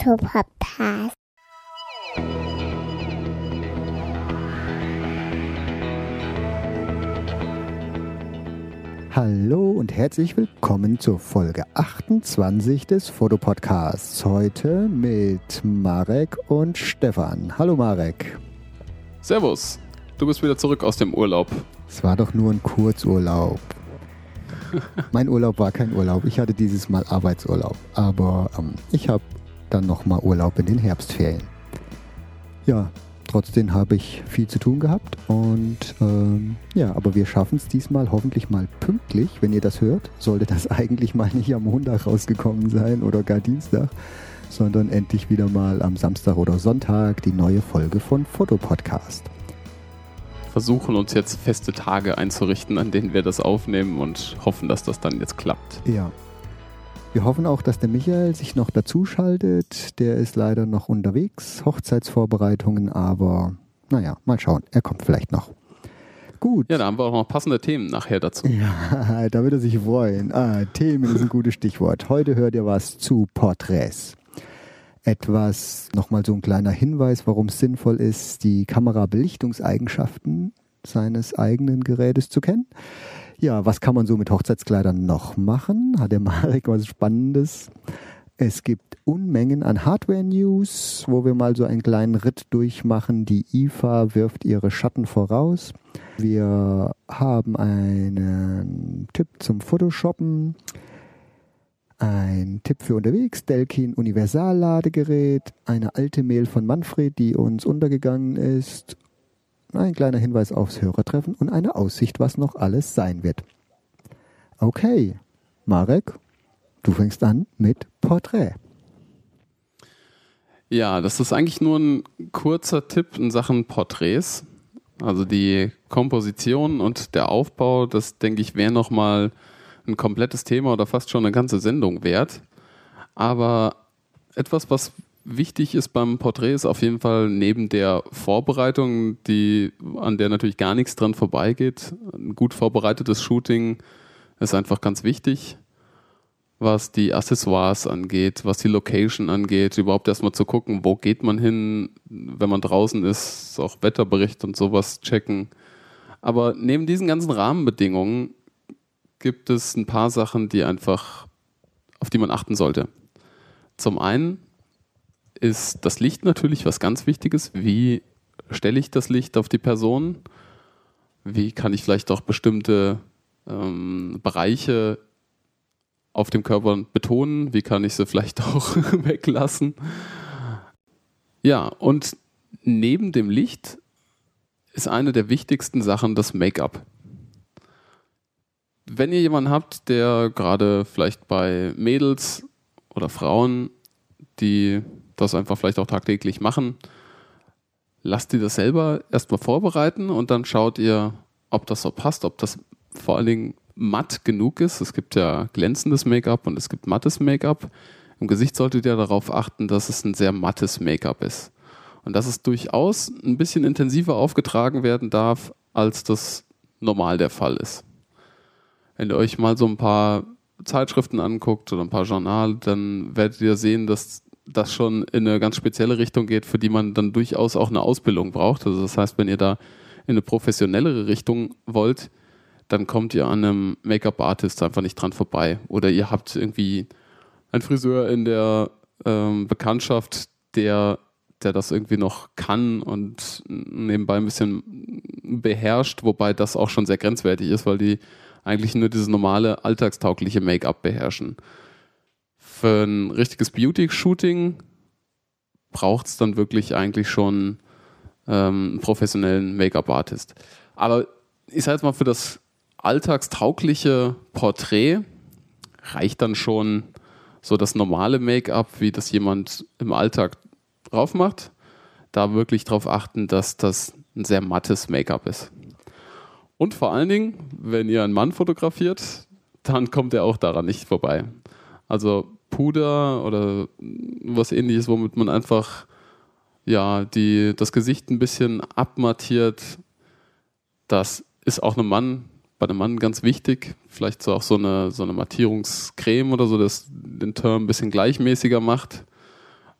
Fotopodcast. Hallo und herzlich willkommen zur Folge 28 des Fotopodcasts. Heute mit Marek und Stefan. Hallo Marek. Servus, du bist wieder zurück aus dem Urlaub. Es war doch nur ein Kurzurlaub. Mein Urlaub war kein Urlaub. Ich hatte dieses Mal Arbeitsurlaub. Aber ich habe dann nochmal Urlaub in den Herbstferien. Ja, trotzdem habe ich viel zu tun gehabt. Und aber wir schaffen es diesmal hoffentlich mal pünktlich. Wenn ihr das hört, sollte das eigentlich mal nicht am Montag rausgekommen sein oder gar Dienstag, sondern endlich wieder mal am Samstag oder Sonntag die neue Folge von Fotopodcast. Versuchen uns jetzt feste Tage einzurichten, an denen wir das aufnehmen und hoffen, dass das dann jetzt klappt. Ja. Wir hoffen auch, dass der Michael sich noch dazu schaltet. Der ist leider noch unterwegs, Hochzeitsvorbereitungen, aber naja, mal schauen. Er kommt vielleicht noch. Gut. Ja, da haben wir auch noch passende Themen nachher dazu. Ja, da wird er sich freuen. Themen ist ein gutes Stichwort. Heute hört ihr was zu Porträts. Nochmal so ein kleiner Hinweis, warum es sinnvoll ist, die Kamerabelichtungseigenschaften seines eigenen Gerätes zu kennen. Ja, was kann man so mit Hochzeitskleidern noch machen? Hat der Marek was Spannendes? Es gibt Unmengen an Hardware-News, wo wir mal so einen kleinen Ritt durchmachen. Die IFA wirft ihre Schatten voraus. Wir haben einen Tipp zum Photoshoppen. Ein Tipp für unterwegs, Delkin Universalladegerät, eine alte Mail von Manfred, die uns untergegangen ist, ein kleiner Hinweis aufs Hörertreffen und eine Aussicht, was noch alles sein wird. Okay, Marek, du fängst an mit Porträt. Ja, das ist eigentlich nur ein kurzer Tipp in Sachen Porträts. Also die Komposition und der Aufbau, das denke ich wäre nochmal ein komplettes Thema oder fast schon eine ganze Sendung wert. Aber etwas, was wichtig ist beim Porträt, ist auf jeden Fall neben der Vorbereitung, an der natürlich gar nichts dran vorbeigeht. Ein gut vorbereitetes Shooting ist einfach ganz wichtig, was die Accessoires angeht, was die Location angeht, überhaupt erstmal zu gucken, wo geht man hin, wenn man draußen ist, auch Wetterbericht und sowas checken. Aber neben diesen ganzen Rahmenbedingungen gibt es ein paar Sachen, auf die man achten sollte. Zum einen ist das Licht natürlich was ganz Wichtiges. Wie stelle ich das Licht auf die Person? Wie kann ich vielleicht auch bestimmte Bereiche auf dem Körper betonen? Wie kann ich sie vielleicht auch weglassen? Ja, und neben dem Licht ist eine der wichtigsten Sachen das Make-up. Wenn ihr jemanden habt, der gerade vielleicht bei Mädels oder Frauen, die das einfach vielleicht auch tagtäglich machen, lasst ihr das selber erstmal vorbereiten und dann schaut ihr, ob das so passt, ob das vor allen Dingen matt genug ist. Es gibt ja glänzendes Make-up und es gibt mattes Make-up. Im Gesicht solltet ihr darauf achten, dass es ein sehr mattes Make-up ist. Und dass es durchaus ein bisschen intensiver aufgetragen werden darf, als das normal der Fall ist. Wenn ihr euch mal so ein paar Zeitschriften anguckt oder ein paar Journale, dann werdet ihr sehen, dass das schon in eine ganz spezielle Richtung geht, für die man dann durchaus auch eine Ausbildung braucht. Also das heißt, wenn ihr da in eine professionellere Richtung wollt, dann kommt ihr an einem Make-up-Artist einfach nicht dran vorbei. Oder ihr habt irgendwie einen Friseur in der Bekanntschaft, der das irgendwie noch kann und nebenbei ein bisschen beherrscht, wobei das auch schon sehr grenzwertig ist, weil die eigentlich nur dieses normale, alltagstaugliche Make-up beherrschen. Für ein richtiges Beauty-Shooting braucht es dann wirklich eigentlich schon einen professionellen Make-up-Artist. Aber ich sage jetzt mal, für das alltagstaugliche Porträt reicht dann schon so das normale Make-up, wie das jemand im Alltag drauf macht. Da wirklich darauf achten, dass das ein sehr mattes Make-up ist. Und vor allen Dingen, wenn ihr einen Mann fotografiert, dann kommt er auch daran nicht vorbei. Also Puder oder was Ähnliches, womit man einfach das Gesicht ein bisschen abmattiert, das ist auch bei einem Mann ganz wichtig. Vielleicht so auch so eine Mattierungscreme oder so, das den Turn ein bisschen gleichmäßiger macht.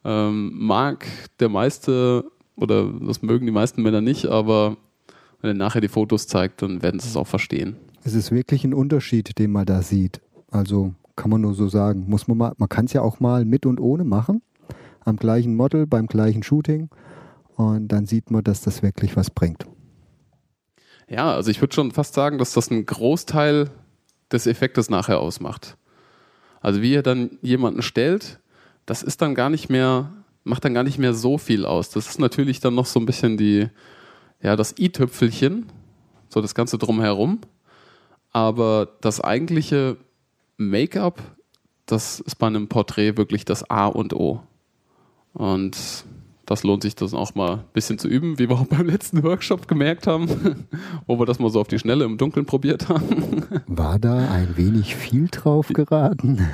Mag der meiste oder das mögen die meisten Männer nicht, aber wenn er nachher die Fotos zeigt, dann werden sie es auch verstehen. Es ist wirklich ein Unterschied, den man da sieht. Also kann man nur so sagen. Man kann es ja auch mal mit und ohne machen. Am gleichen Model, beim gleichen Shooting. Und dann sieht man, dass das wirklich was bringt. Ja, also ich würde schon fast sagen, dass das einen Großteil des Effektes nachher ausmacht. Also wie ihr dann jemanden stellt, das ist dann macht dann gar nicht mehr so viel aus. Das ist natürlich dann noch so ein bisschen das i-Tüpfelchen, so das Ganze drumherum. Aber das eigentliche Make-up, das ist bei einem Porträt wirklich das A und O. Und das lohnt sich das auch mal ein bisschen zu üben, wie wir auch beim letzten Workshop gemerkt haben, wo wir das mal so auf die Schnelle im Dunkeln probiert haben. War da ein wenig viel drauf geraten?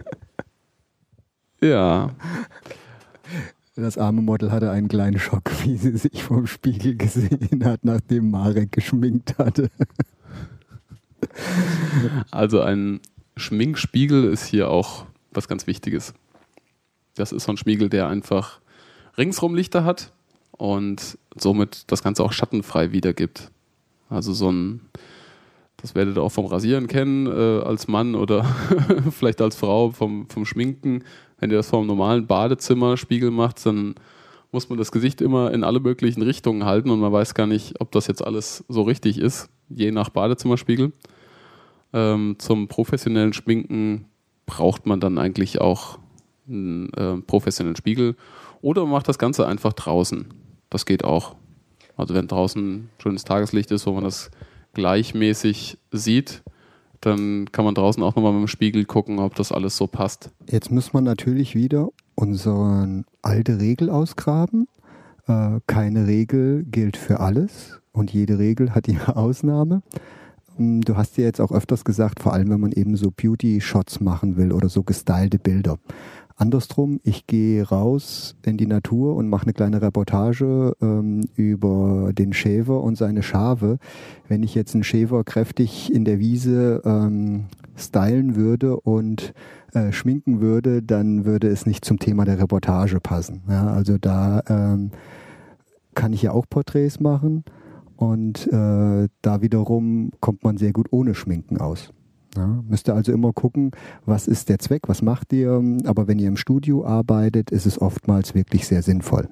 Ja. Das arme Model hatte einen kleinen Schock, wie sie sich vom Spiegel gesehen hat, nachdem Marek geschminkt hatte. Also ein Schminkspiegel ist hier auch was ganz Wichtiges. Das ist so ein Spiegel, der einfach ringsrum Lichter hat und somit das Ganze auch schattenfrei wiedergibt. Also das werdet ihr auch vom Rasieren kennen, als Mann oder vielleicht als Frau vom Schminken. Wenn ihr das vom normalen Badezimmerspiegel macht, dann muss man das Gesicht immer in alle möglichen Richtungen halten und man weiß gar nicht, ob das jetzt alles so richtig ist, je nach Badezimmerspiegel. Zum professionellen Schminken braucht man dann eigentlich auch einen professionellen Spiegel. Oder man macht das Ganze einfach draußen. Das geht auch. Also wenn draußen schönes Tageslicht ist, wo man das gleichmäßig sieht, dann kann man draußen auch nochmal mit dem Spiegel gucken, ob das alles so passt. Jetzt muss man natürlich wieder unsere alte Regel ausgraben. Keine Regel gilt für alles und jede Regel hat ihre Ausnahme. Du hast ja jetzt auch öfters gesagt, vor allem wenn man eben so Beauty-Shots machen will oder so gestylte Bilder. Andersrum, ich gehe raus in die Natur und mache eine kleine Reportage über den Schäfer und seine Schafe. Wenn ich jetzt einen Schäfer kräftig in der Wiese stylen würde und schminken würde, dann würde es nicht zum Thema der Reportage passen. Ja, also da kann ich ja auch Porträts machen und da wiederum kommt man sehr gut ohne Schminken aus. Ja, müsst ihr also immer gucken, was ist der Zweck, was macht ihr, aber wenn ihr im Studio arbeitet, ist es oftmals wirklich sehr sinnvoll.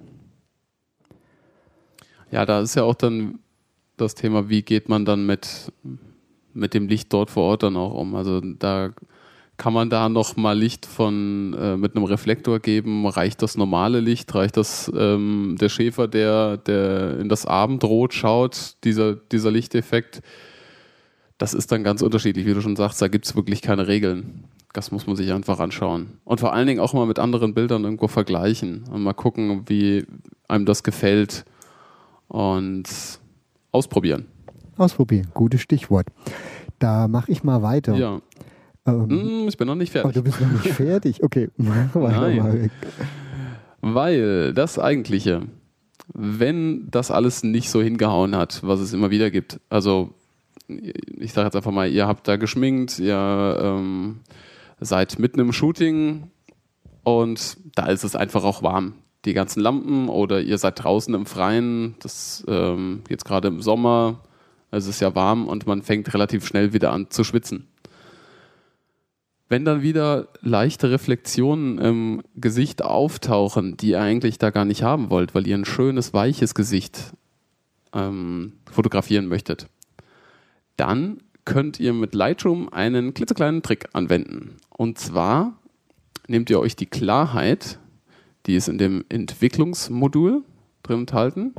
Ja, da ist ja auch dann das Thema, wie geht man dann mit dem Licht dort vor Ort dann auch um. Also da kann man da noch mal Licht mit einem Reflektor geben, reicht das normale Licht, reicht das der Schäfer, der in das Abendrot schaut, dieser Lichteffekt. Das ist dann ganz unterschiedlich, wie du schon sagst, da gibt es wirklich keine Regeln. Das muss man sich einfach anschauen. Und vor allen Dingen auch mal mit anderen Bildern irgendwo vergleichen und mal gucken, wie einem das gefällt und ausprobieren. Ausprobieren, gutes Stichwort. Da mache ich mal weiter. Ja. Ich bin noch nicht fertig. Oh, du bist noch nicht fertig? Okay, mach weiter. Nein. Weil das Eigentliche, wenn das alles nicht so hingehauen hat, was es immer wieder gibt, also ich sage jetzt einfach mal, ihr habt da geschminkt, ihr seid mitten im Shooting und da ist es einfach auch warm. Die ganzen Lampen oder ihr seid draußen im Freien, das jetzt gerade im Sommer, es ist ja warm und man fängt relativ schnell wieder an zu schwitzen. Wenn dann wieder leichte Reflexionen im Gesicht auftauchen, die ihr eigentlich da gar nicht haben wollt, weil ihr ein schönes, weiches Gesicht fotografieren möchtet, dann könnt ihr mit Lightroom einen klitzekleinen Trick anwenden. Und zwar nehmt ihr euch die Klarheit, die ist in dem Entwicklungsmodul drin enthalten,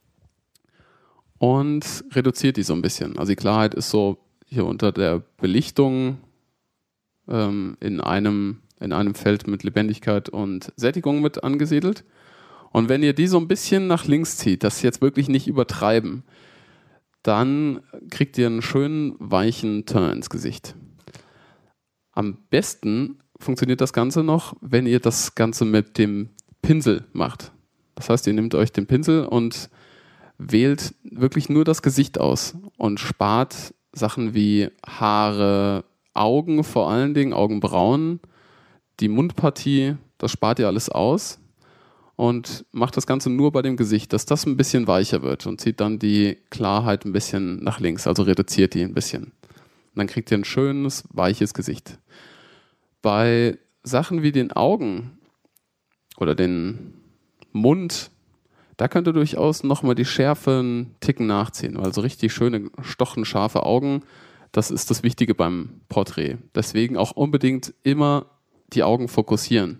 und reduziert die so ein bisschen. Also die Klarheit ist so hier unter der Belichtung in einem Feld mit Lebendigkeit und Sättigung mit angesiedelt. Und wenn ihr die so ein bisschen nach links zieht, das jetzt wirklich nicht übertreiben, dann kriegt ihr einen schönen, weichen Turn ins Gesicht. Am besten funktioniert das Ganze noch, wenn ihr das Ganze mit dem Pinsel macht. Das heißt, ihr nehmt euch den Pinsel und wählt wirklich nur das Gesicht aus und spart Sachen wie Haare, Augen vor allen Dingen, Augenbrauen, die Mundpartie, das spart ihr alles aus und macht das Ganze nur bei dem Gesicht, dass das ein bisschen weicher wird und zieht dann die Klarheit ein bisschen nach links, also reduziert die ein bisschen. Und dann kriegt ihr ein schönes, weiches Gesicht. Bei Sachen wie den Augen oder den Mund, da könnt ihr durchaus nochmal die Schärfe einen Ticken nachziehen, weil so richtig schöne, stochenscharfe Augen, das ist das Wichtige beim Porträt. Deswegen auch unbedingt immer die Augen fokussieren.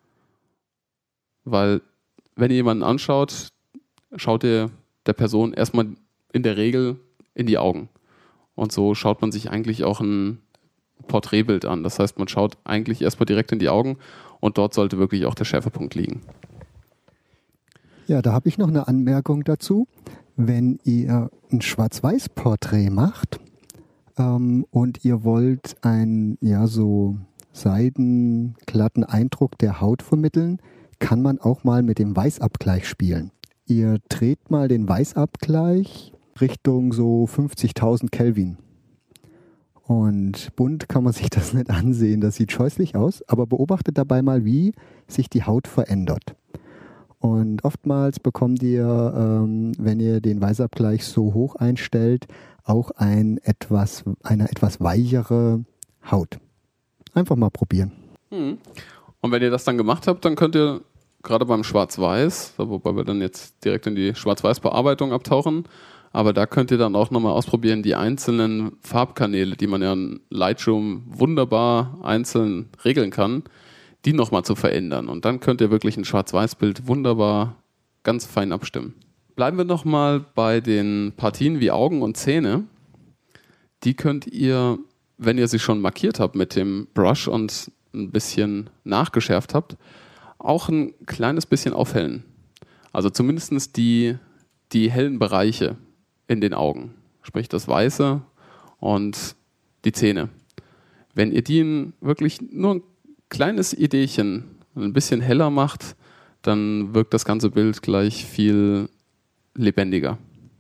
Weil, wenn ihr jemanden anschaut, schaut ihr der Person erstmal in der Regel in die Augen. Und so schaut man sich eigentlich auch ein Porträtbild an. Das heißt, man schaut eigentlich erstmal direkt in die Augen und dort sollte wirklich auch der Schärfepunkt liegen. Ja, da habe ich noch eine Anmerkung dazu. Wenn ihr ein Schwarz-Weiß-Porträt macht und ihr wollt einen so seidenglatten Eindruck der Haut vermitteln, kann man auch mal mit dem Weißabgleich spielen. Ihr dreht mal den Weißabgleich Richtung so 50.000 Kelvin. Und bunt kann man sich das nicht ansehen, das sieht scheußlich aus, aber beobachtet dabei mal, wie sich die Haut verändert. Und oftmals bekommt ihr, wenn ihr den Weißabgleich so hoch einstellt, auch eine etwas weichere Haut. Einfach mal probieren. Und wenn ihr das dann gemacht habt, dann könnt ihr gerade beim Schwarz-Weiß, wobei wir dann jetzt direkt in die Schwarz-Weiß-Bearbeitung abtauchen, aber da könnt ihr dann auch nochmal ausprobieren, die einzelnen Farbkanäle, die man ja in Lightroom wunderbar einzeln regeln kann, die nochmal zu verändern. Und dann könnt ihr wirklich ein Schwarz-Weiß-Bild wunderbar ganz fein abstimmen. Bleiben wir nochmal bei den Partien wie Augen und Zähne. Die könnt ihr, wenn ihr sie schon markiert habt mit dem Brush und ein bisschen nachgeschärft habt, auch ein kleines bisschen aufhellen. Also zumindest die hellen Bereiche in den Augen, sprich das Weiße und die Zähne. Wenn ihr die wirklich nur ein kleines Ideechen ein bisschen heller macht, dann wirkt das ganze Bild gleich viel lebendiger.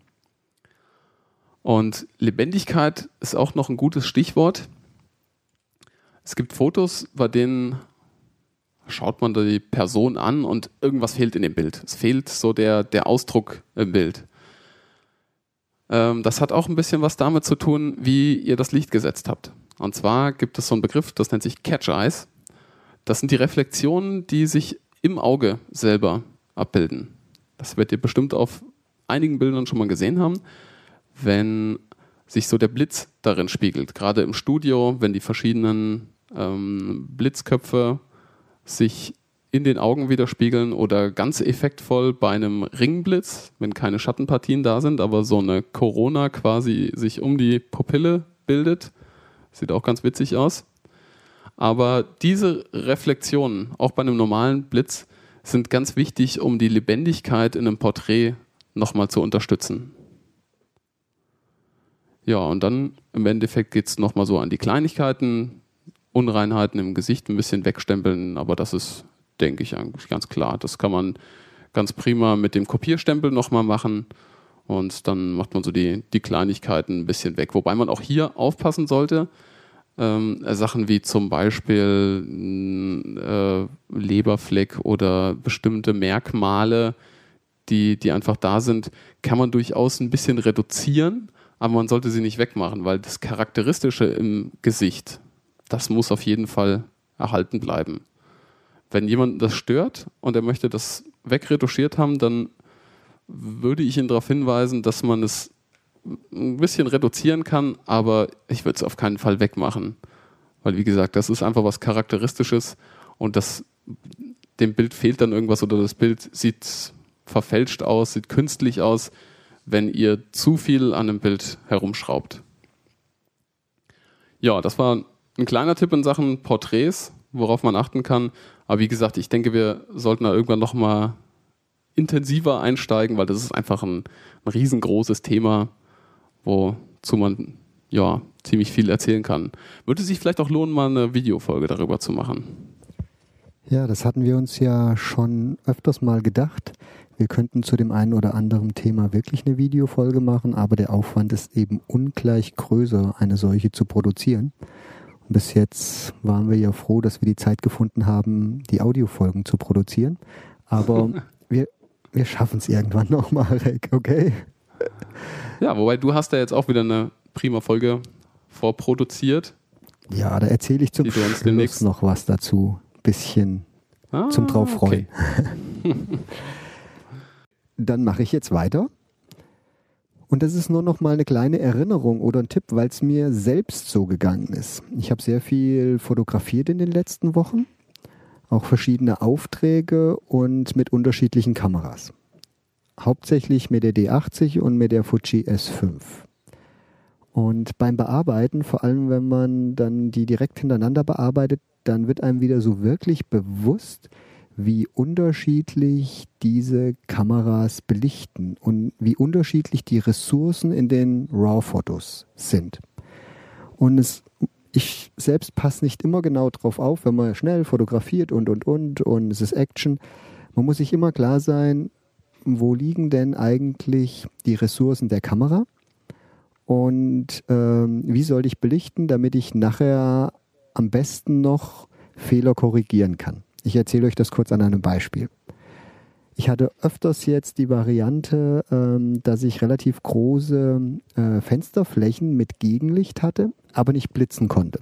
Und Lebendigkeit ist auch noch ein gutes Stichwort. Es gibt Fotos, bei denen schaut man die Person an und irgendwas fehlt in dem Bild. Es fehlt so der Ausdruck im Bild. Das hat auch ein bisschen was damit zu tun, wie ihr das Licht gesetzt habt. Und zwar gibt es so einen Begriff, das nennt sich Catch Eyes. Das sind die Reflexionen, die sich im Auge selber abbilden. Das werdet ihr bestimmt auf einigen Bildern schon mal gesehen haben, wenn sich so der Blitz darin spiegelt. Gerade im Studio, wenn die verschiedenen Blitzköpfe sich in den Augen widerspiegeln oder ganz effektvoll bei einem Ringblitz, wenn keine Schattenpartien da sind, aber so eine Corona quasi sich um die Pupille bildet. Sieht auch ganz witzig aus. Aber diese Reflexionen, auch bei einem normalen Blitz, sind ganz wichtig, um die Lebendigkeit in einem Porträt nochmal zu unterstützen. Ja, und dann im Endeffekt geht es nochmal so an die Kleinigkeiten, Unreinheiten im Gesicht ein bisschen wegstempeln, aber das ist, denke ich, eigentlich ganz klar. Das kann man ganz prima mit dem Kopierstempel nochmal machen und dann macht man so die Kleinigkeiten ein bisschen weg. Wobei man auch hier aufpassen sollte, Sachen wie zum Beispiel Leberfleck oder bestimmte Merkmale, die einfach da sind, kann man durchaus ein bisschen reduzieren, aber man sollte sie nicht wegmachen, weil das Charakteristische im Gesicht, das muss auf jeden Fall erhalten bleiben. Wenn jemand das stört und er möchte das wegretuschiert haben, dann würde ich ihn darauf hinweisen, dass man es ein bisschen reduzieren kann, aber ich würde es auf keinen Fall wegmachen. Weil, wie gesagt, das ist einfach was Charakteristisches und dem Bild fehlt dann irgendwas oder das Bild sieht verfälscht aus, sieht künstlich aus, wenn ihr zu viel an dem Bild herumschraubt. Ja, das war ein kleiner Tipp in Sachen Porträts, worauf man achten kann. Aber wie gesagt, ich denke, wir sollten da irgendwann nochmal intensiver einsteigen, weil das ist einfach ein riesengroßes Thema, wozu man ja ziemlich viel erzählen kann. Würde sich vielleicht auch lohnen, mal eine Videofolge darüber zu machen. Ja, das hatten wir uns ja schon öfters mal gedacht. Wir könnten zu dem einen oder anderen Thema wirklich eine Videofolge machen, aber der Aufwand ist eben ungleich größer, eine solche zu produzieren. Und bis jetzt waren wir ja froh, dass wir die Zeit gefunden haben, die Audiofolgen zu produzieren. Aber wir schaffen es irgendwann noch, Marek, okay? Ja, wobei du hast ja jetzt auch wieder eine prima Folge vorproduziert. Ja, da erzähle ich zum Schluss noch was dazu. Bisschen zum drauf freuen. Okay. Dann mache ich jetzt weiter. Und das ist nur noch mal eine kleine Erinnerung oder ein Tipp, weil es mir selbst so gegangen ist. Ich habe sehr viel fotografiert in den letzten Wochen. Auch verschiedene Aufträge und mit unterschiedlichen Kameras. Hauptsächlich mit der D80 und mit der Fuji S5. Und beim Bearbeiten, vor allem wenn man dann die direkt hintereinander bearbeitet, dann wird einem wieder so wirklich bewusst, wie unterschiedlich diese Kameras belichten und wie unterschiedlich die Ressourcen in den RAW-Fotos sind. Und ich selbst passe nicht immer genau drauf auf, wenn man schnell fotografiert und es ist Action. Man muss sich immer klar sein, wo liegen denn eigentlich die Ressourcen der Kamera und wie soll ich belichten, damit ich nachher am besten noch Fehler korrigieren kann. Ich erzähle euch das kurz an einem Beispiel. Ich hatte öfters jetzt die Variante, dass ich relativ große Fensterflächen mit Gegenlicht hatte, aber nicht blitzen konnte.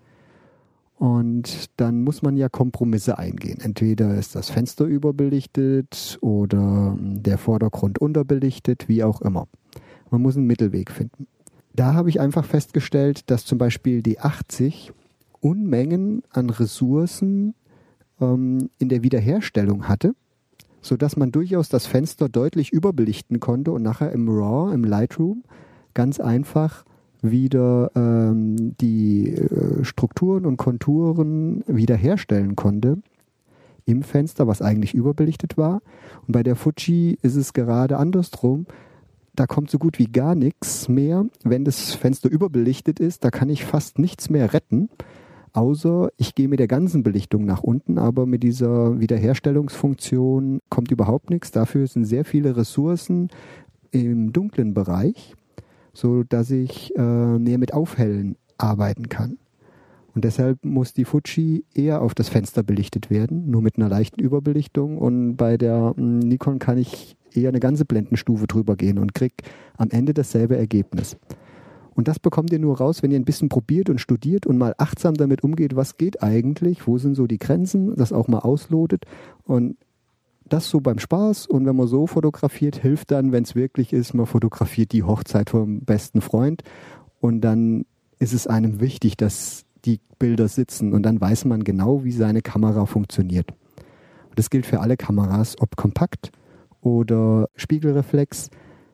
Und dann muss man ja Kompromisse eingehen. Entweder ist das Fenster überbelichtet oder der Vordergrund unterbelichtet, wie auch immer. Man muss einen Mittelweg finden. Da habe ich einfach festgestellt, dass zum Beispiel die 80 Unmengen an Ressourcen in der Wiederherstellung hatte, sodass man durchaus das Fenster deutlich überbelichten konnte und nachher im RAW, im Lightroom, ganz einfach wieder die Strukturen und Konturen wiederherstellen konnte im Fenster, was eigentlich überbelichtet war. Und bei der Fuji ist es gerade andersrum. Da kommt so gut wie gar nichts mehr. Wenn das Fenster überbelichtet ist, da kann ich fast nichts mehr retten. Außer ich gehe mit der ganzen Belichtung nach unten, aber mit dieser Wiederherstellungsfunktion kommt überhaupt nichts. Dafür sind sehr viele Ressourcen im dunklen Bereich, so dass ich mehr mit Aufhellen arbeiten kann. Und deshalb muss die Fuji eher auf das Fenster belichtet werden, nur mit einer leichten Überbelichtung. Und bei der Nikon kann ich eher eine ganze Blendenstufe drüber gehen und kriege am Ende dasselbe Ergebnis. Und das bekommt ihr nur raus, wenn ihr ein bisschen probiert und studiert und mal achtsam damit umgeht, was geht eigentlich, wo sind so die Grenzen, das auch mal auslotet und das so beim Spaß. Und wenn man so fotografiert, hilft dann, wenn es wirklich ist, man fotografiert die Hochzeit vom besten Freund und dann ist es einem wichtig, dass die Bilder sitzen und dann weiß man genau, wie seine Kamera funktioniert. Und das gilt für alle Kameras, ob kompakt oder Spiegelreflex.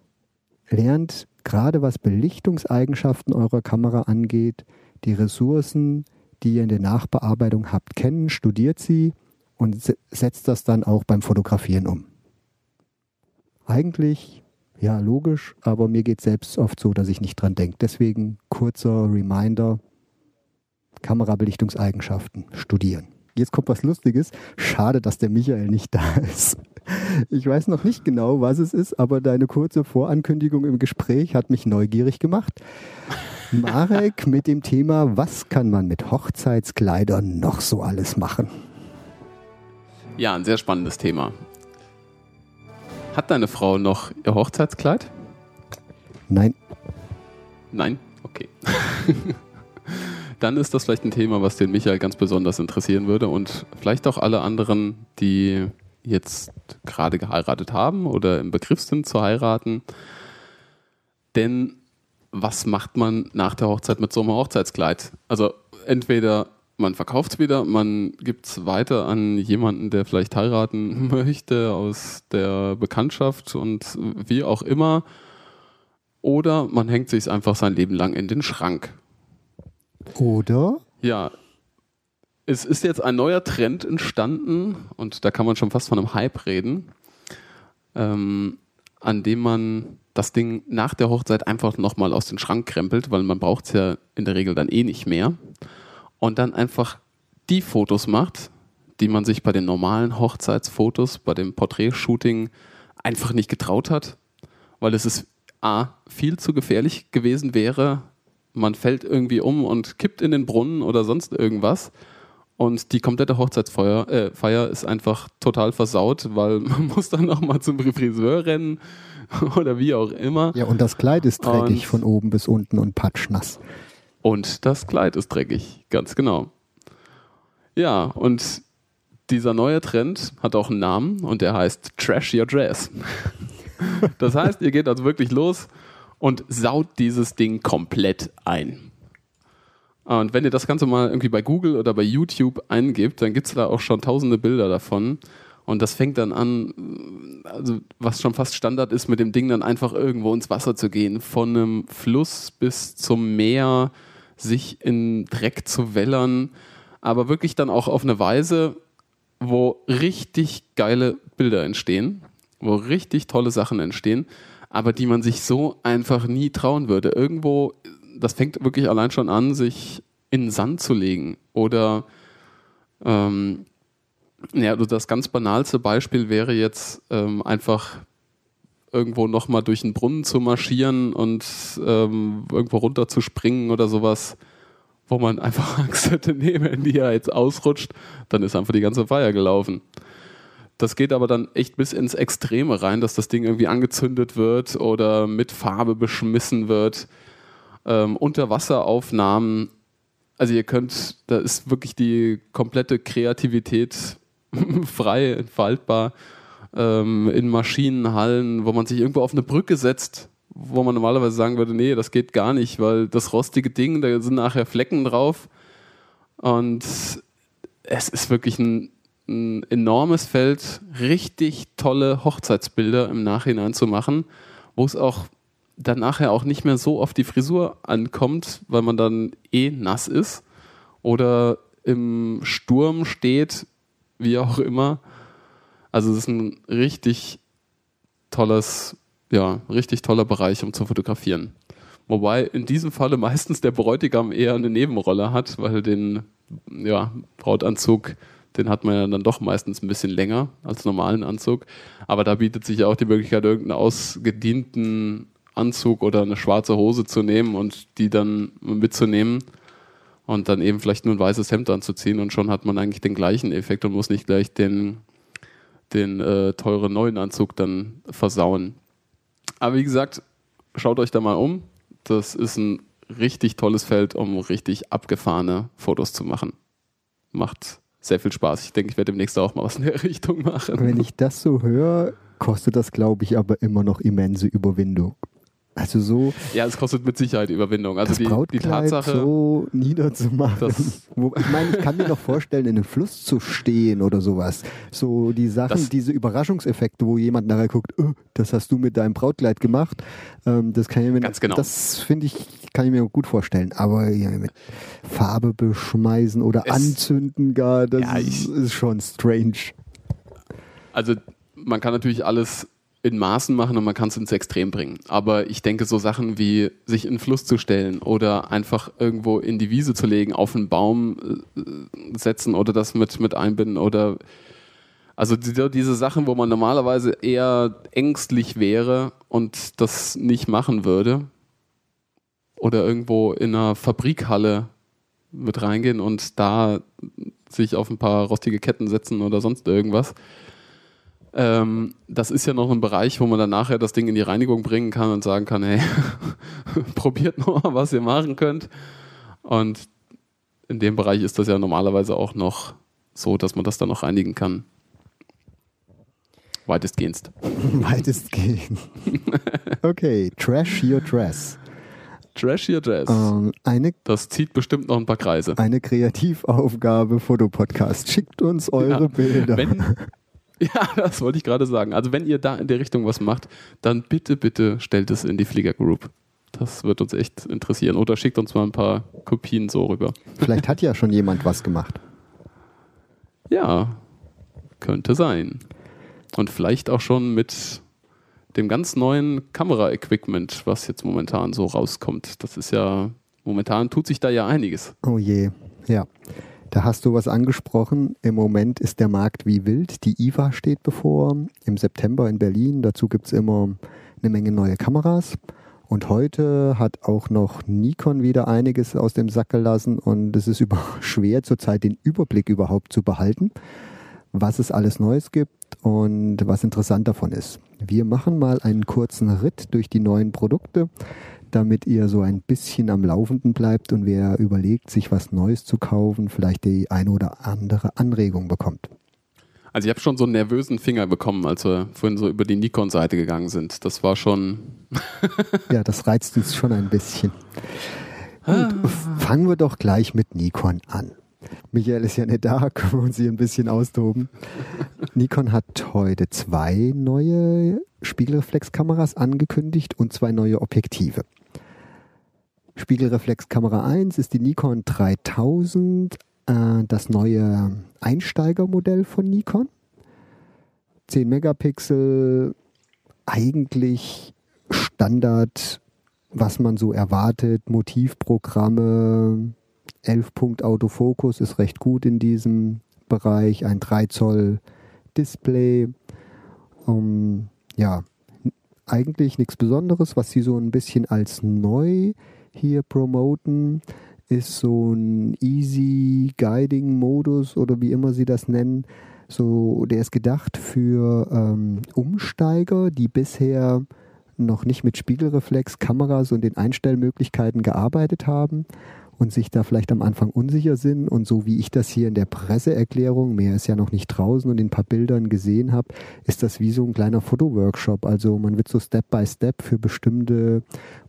Lernt gerade was Belichtungseigenschaften eurer Kamera angeht, die Ressourcen, die ihr in der Nachbearbeitung habt, kennen, studiert sie und setzt das dann auch beim Fotografieren um. Eigentlich, ja logisch, aber mir geht es selbst oft so, dass ich nicht dran denke. Deswegen kurzer Reminder, Kamerabelichtungseigenschaften studieren. Jetzt kommt was Lustiges. Schade, dass der Michael nicht da ist. Ich weiß noch nicht genau, was es ist, aber deine kurze Vorankündigung im Gespräch hat mich neugierig gemacht. Marek mit dem Thema, was kann man mit Hochzeitskleidern noch so alles machen? Ja, ein sehr spannendes Thema. Hat deine Frau noch ihr Hochzeitskleid? Nein. Nein? Okay. Dann ist das vielleicht ein Thema, was den Michael ganz besonders interessieren würde und vielleicht auch alle anderen, die jetzt gerade geheiratet haben oder im Begriff sind zu heiraten. Denn was macht man nach der Hochzeit mit so einem Hochzeitskleid? Also entweder man verkauft es wieder, man gibt es weiter an jemanden, der vielleicht heiraten möchte aus der Bekanntschaft und wie auch immer. Oder man hängt sich einfach sein Leben lang in den Schrank. Oder? Ja, es ist jetzt ein neuer Trend entstanden und da kann man schon fast von einem Hype reden, an dem man das Ding nach der Hochzeit einfach nochmal aus dem Schrank krempelt, weil man braucht es ja in der Regel dann eh nicht mehr und dann einfach die Fotos macht, die man sich bei den normalen Hochzeitsfotos, bei dem Porträtshooting einfach nicht getraut hat, weil es ist viel zu gefährlich gewesen wäre. Man fällt irgendwie um und kippt in den Brunnen oder sonst irgendwas. und die komplette Feier ist einfach total versaut, weil man muss dann nochmal zum Friseur rennen oder wie auch immer. Ja, und das Kleid ist dreckig von oben bis unten und patschnass. Und das Kleid ist dreckig, ganz genau. Ja, und dieser neue Trend hat auch einen Namen und der heißt Trash Your Dress. Das heißt, ihr geht also wirklich los und saut dieses Ding komplett ein. Und wenn ihr das Ganze mal irgendwie bei Google oder bei YouTube eingibt, dann gibt es da auch schon tausende Bilder davon. Und das fängt dann an, also was schon fast Standard ist, mit dem Ding dann einfach irgendwo ins Wasser zu gehen. Von einem Fluss bis zum Meer, sich in Dreck zu wellern. Aber wirklich dann auch auf eine Weise, wo richtig geile Bilder entstehen, wo richtig tolle Sachen entstehen, aber die man sich so einfach nie trauen würde. Irgendwo, das fängt wirklich allein schon an, sich in den Sand zu legen. Oder das ganz banalste Beispiel wäre jetzt einfach irgendwo nochmal durch einen Brunnen zu marschieren und irgendwo runter zu springen oder sowas, wo man einfach Angst hätte, wenn die ja jetzt ausrutscht, dann ist einfach die ganze Feier gelaufen. Das geht aber dann echt bis ins Extreme rein, dass das Ding irgendwie angezündet wird oder mit Farbe beschmissen wird. Unterwasseraufnahmen, also ihr könnt, da ist wirklich die komplette Kreativität frei entfaltbar. In Maschinenhallen, wo man sich irgendwo auf eine Brücke setzt, wo man normalerweise sagen würde, nee, das geht gar nicht, weil das rostige Ding, da sind nachher Flecken drauf. Und es ist wirklich ein enormes Feld, richtig tolle Hochzeitsbilder im Nachhinein zu machen, wo es auch dann nachher auch nicht mehr so auf die Frisur ankommt, weil man dann nass ist oder im Sturm steht, wie auch immer. Also es ist ein richtig toller Bereich, um zu fotografieren. Wobei in diesem Falle meistens der Bräutigam eher eine Nebenrolle hat, weil den Brautanzug, den hat man ja dann doch meistens ein bisschen länger als normalen Anzug. Aber da bietet sich ja auch die Möglichkeit, irgendeinen ausgedienten Anzug oder eine schwarze Hose zu nehmen und die dann mitzunehmen und dann eben vielleicht nur ein weißes Hemd anzuziehen und schon hat man eigentlich den gleichen Effekt und muss nicht gleich den teuren neuen Anzug dann versauen. Aber wie gesagt, schaut euch da mal um. Das ist ein richtig tolles Feld, um richtig abgefahrene Fotos zu machen. Macht sehr viel Spaß. Ich denke, ich werde demnächst auch mal was in der Richtung machen. Wenn ich das so höre, kostet das, glaube ich, aber immer noch immense Überwindung. Also so. Ja, es kostet mit Sicherheit Überwindung. Also das die Tatsache, so niederzumachen. Ich meine, ich kann mir noch vorstellen, in einem Fluss zu stehen oder sowas. So die Sachen, diese Überraschungseffekte, wo jemand nachher guckt, das hast du mit deinem Brautkleid gemacht. Das kann ich mir, ganz genau. Das finde ich, kann ich mir gut vorstellen. Aber ja, mit Farbe beschmeißen oder anzünden gar, das ist schon strange. Also man kann natürlich alles in Maßen machen und man kann es ins Extrem bringen. Aber ich denke, so Sachen wie sich in den Fluss zu stellen oder einfach irgendwo in die Wiese zu legen, auf einen Baum setzen oder das mit einbinden oder also diese Sachen, wo man normalerweise eher ängstlich wäre und das nicht machen würde oder irgendwo in einer Fabrikhalle mit reingehen und da sich auf ein paar rostige Ketten setzen oder sonst irgendwas. Das ist ja noch ein Bereich, wo man dann nachher das Ding in die Reinigung bringen kann und sagen kann, hey, probiert nur, was ihr machen könnt. Und in dem Bereich ist das ja normalerweise auch noch so, dass man das dann noch reinigen kann. Weitestgehend. Weitestgehend. Okay, Trash Your Dress. Trash Your Dress. Das zieht bestimmt noch ein paar Kreise. Eine Kreativaufgabe, Fotopodcast. Schickt uns eure Bilder. Ja, das wollte ich gerade sagen. Also wenn ihr da in der Richtung was macht, dann bitte stellt es in die Flieger Group. Das wird uns echt interessieren. Oder schickt uns mal ein paar Kopien so rüber. Vielleicht hat ja schon jemand was gemacht. Ja, könnte sein. Und vielleicht auch schon mit dem ganz neuen Kamera-Equipment, was jetzt momentan so rauskommt. Das ist ja, momentan tut sich da ja einiges. Oh je, ja. Da hast du was angesprochen. Im Moment ist der Markt wie wild. Die IFA steht bevor, im September in Berlin. Dazu gibt es immer eine Menge neue Kameras. Und heute hat auch noch Nikon wieder einiges aus dem Sack gelassen und es ist schwer zurzeit den Überblick überhaupt zu behalten, was es alles Neues gibt und was interessant davon ist. Wir machen mal einen kurzen Ritt durch die neuen Produkte, damit ihr so ein bisschen am Laufenden bleibt und wer überlegt, sich was Neues zu kaufen, vielleicht die eine oder andere Anregung bekommt. Also ich habe schon so einen nervösen Finger bekommen, als wir vorhin so über die Nikon-Seite gegangen sind. Das war schon... Ja, das reizt uns schon ein bisschen. Gut, fangen wir doch gleich mit Nikon an. Michael ist ja nicht da, können wir uns hier ein bisschen austoben. Nikon hat heute 2 neue Spiegelreflexkameras angekündigt und 2 neue Objektive. Spiegelreflexkamera 1 ist die Nikon 3000, das neue Einsteigermodell von Nikon. 10 Megapixel, eigentlich Standard, was man so erwartet, Motivprogramme, 11-Punkt Autofokus ist recht gut in diesem Bereich, ein 3 Zoll Display. Ja, eigentlich nichts Besonderes, was sie so ein bisschen als neu hier promoten, ist so ein Easy Guiding Modus oder wie immer sie das nennen. So, der ist gedacht für Umsteiger, die bisher noch nicht mit Spiegelreflexkameras und den Einstellmöglichkeiten gearbeitet haben und sich da vielleicht am Anfang unsicher sind. Und so wie ich das hier in der Presseerklärung, mehr ist ja noch nicht draußen, und in ein paar Bildern gesehen habe, ist das wie so ein kleiner Fotoworkshop. Also man wird so Step by Step für bestimmte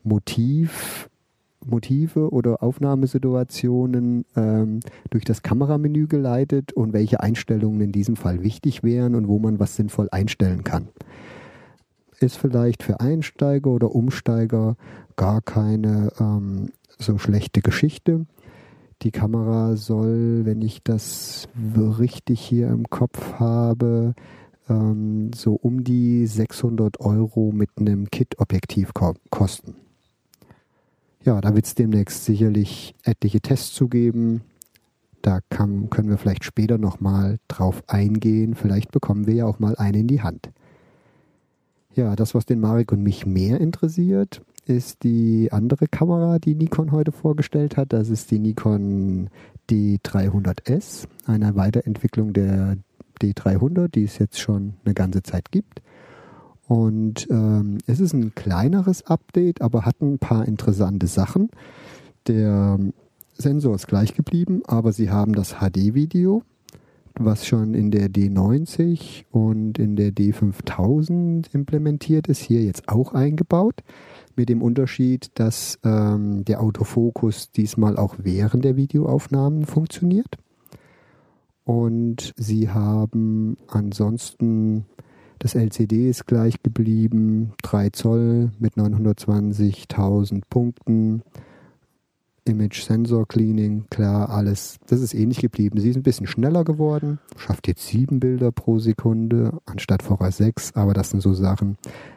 Motive oder Aufnahmesituationen durch das Kameramenü geleitet und welche Einstellungen in diesem Fall wichtig wären und wo man was sinnvoll einstellen kann. Ist vielleicht für Einsteiger oder Umsteiger gar keine so schlechte Geschichte. Die Kamera soll, wenn ich das richtig hier im Kopf habe, so um die 600 € mit einem Kit-Objektiv kosten. Ja, da wird es demnächst sicherlich etliche Tests zugeben. Da können wir vielleicht später nochmal drauf eingehen. Vielleicht bekommen wir ja auch mal eine in die Hand. Ja, das, was den Marek und mich mehr interessiert, ist die andere Kamera, die Nikon heute vorgestellt hat. Das ist die Nikon D300S, eine Weiterentwicklung der D300, die es jetzt schon eine ganze Zeit gibt. Und es ist ein kleineres Update, aber hat ein paar interessante Sachen. Der Sensor ist gleich geblieben, aber sie haben das HD-Video, was schon in der D90 und in der D5000 implementiert ist, hier jetzt auch eingebaut. Mit dem Unterschied, dass der Autofokus diesmal auch während der Videoaufnahmen funktioniert. Und sie haben ansonsten... Das LCD ist gleich geblieben, 3 Zoll mit 920.000 Punkten. Image Sensor Cleaning, klar, alles, das ist ähnlich geblieben. Sie ist ein bisschen schneller geworden, schafft jetzt 7 Bilder pro Sekunde anstatt vorher 6, aber das sind so Sachen,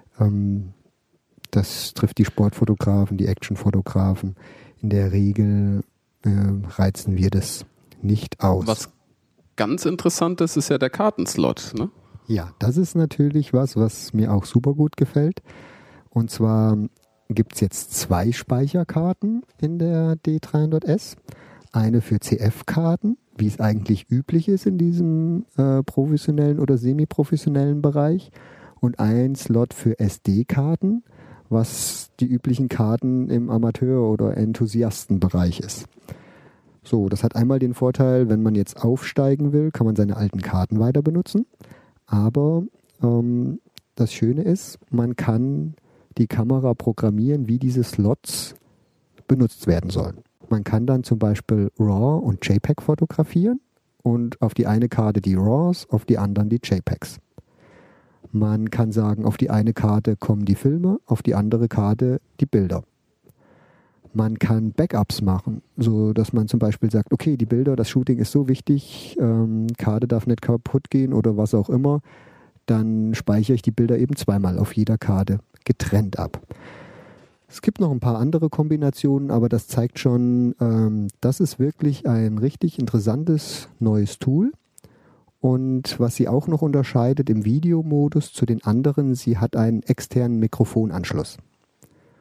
das trifft die Sportfotografen, die Actionfotografen. In der Regel reizen wir das nicht aus. Was ganz interessant ist ja der Kartenslot, ne? Ja, das ist natürlich was mir auch super gut gefällt. Und zwar gibt es jetzt 2 Speicherkarten in der D300S. Eine für CF-Karten, wie es eigentlich üblich ist in diesem professionellen oder semi-professionellen Bereich. Und ein Slot für SD-Karten, was die üblichen Karten im Amateur- oder Enthusiastenbereich ist. So, das hat einmal den Vorteil, wenn man jetzt aufsteigen will, kann man seine alten Karten weiter benutzen. Aber das Schöne ist, man kann die Kamera programmieren, wie diese Slots benutzt werden sollen. Man kann dann zum Beispiel RAW und JPEG fotografieren und auf die eine Karte die RAWs, auf die anderen die JPEGs. Man kann sagen, auf die eine Karte kommen die Filme, auf die andere Karte die Bilder. Man kann Backups machen, so dass man zum Beispiel sagt, okay, die Bilder, das Shooting ist so wichtig, Karte darf nicht kaputt gehen oder was auch immer, dann speichere ich die Bilder eben zweimal auf jeder Karte getrennt ab. Es gibt noch ein paar andere Kombinationen, aber das zeigt schon, das ist wirklich ein richtig interessantes neues Tool. Und was sie auch noch unterscheidet im Videomodus zu den anderen, sie hat einen externen Mikrofonanschluss.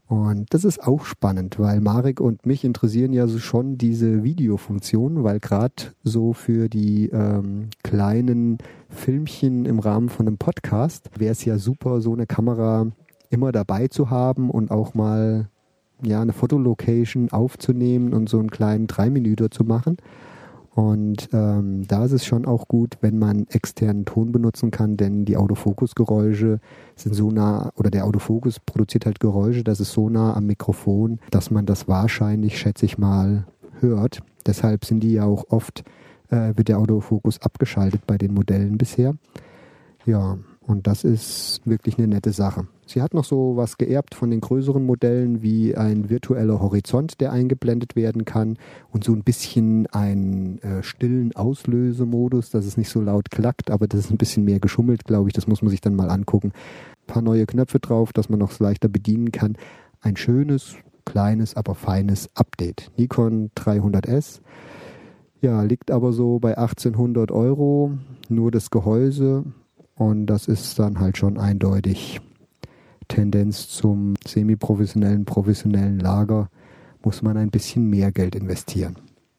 Und das ist auch spannend, weil Marek und mich interessieren ja so schon diese Videofunktionen, weil gerade so für die kleinen Filmchen im Rahmen von einem Podcast wäre es ja super, so eine Kamera immer dabei zu haben und auch mal eine Fotolocation aufzunehmen und so einen kleinen 3-Minüter zu machen. Und da ist es schon auch gut, wenn man externen Ton benutzen kann, denn die Autofokusgeräusche sind so nah, oder der Autofokus produziert halt Geräusche, das ist so nah am Mikrofon, dass man das wahrscheinlich, schätze ich mal, hört. Deshalb sind die ja auch oft, wird der Autofokus abgeschaltet bei den Modellen bisher. Ja, und das ist wirklich eine nette Sache. Sie hat noch so was geerbt von den größeren Modellen wie ein virtueller Horizont, der eingeblendet werden kann und so ein bisschen einen stillen Auslösemodus, dass es nicht so laut klackt, aber das ist ein bisschen mehr geschummelt, glaube ich. Das muss man sich dann mal angucken. Ein paar neue Knöpfe drauf, dass man noch leichter bedienen kann. Ein schönes, kleines, aber feines Update. Nikon 300S. Ja, liegt aber so bei 1800 €, nur das Gehäuse. Und das ist dann halt schon eindeutig Tendenz zum semi-professionellen, professionellen Lager. Muss man ein bisschen mehr Geld investieren.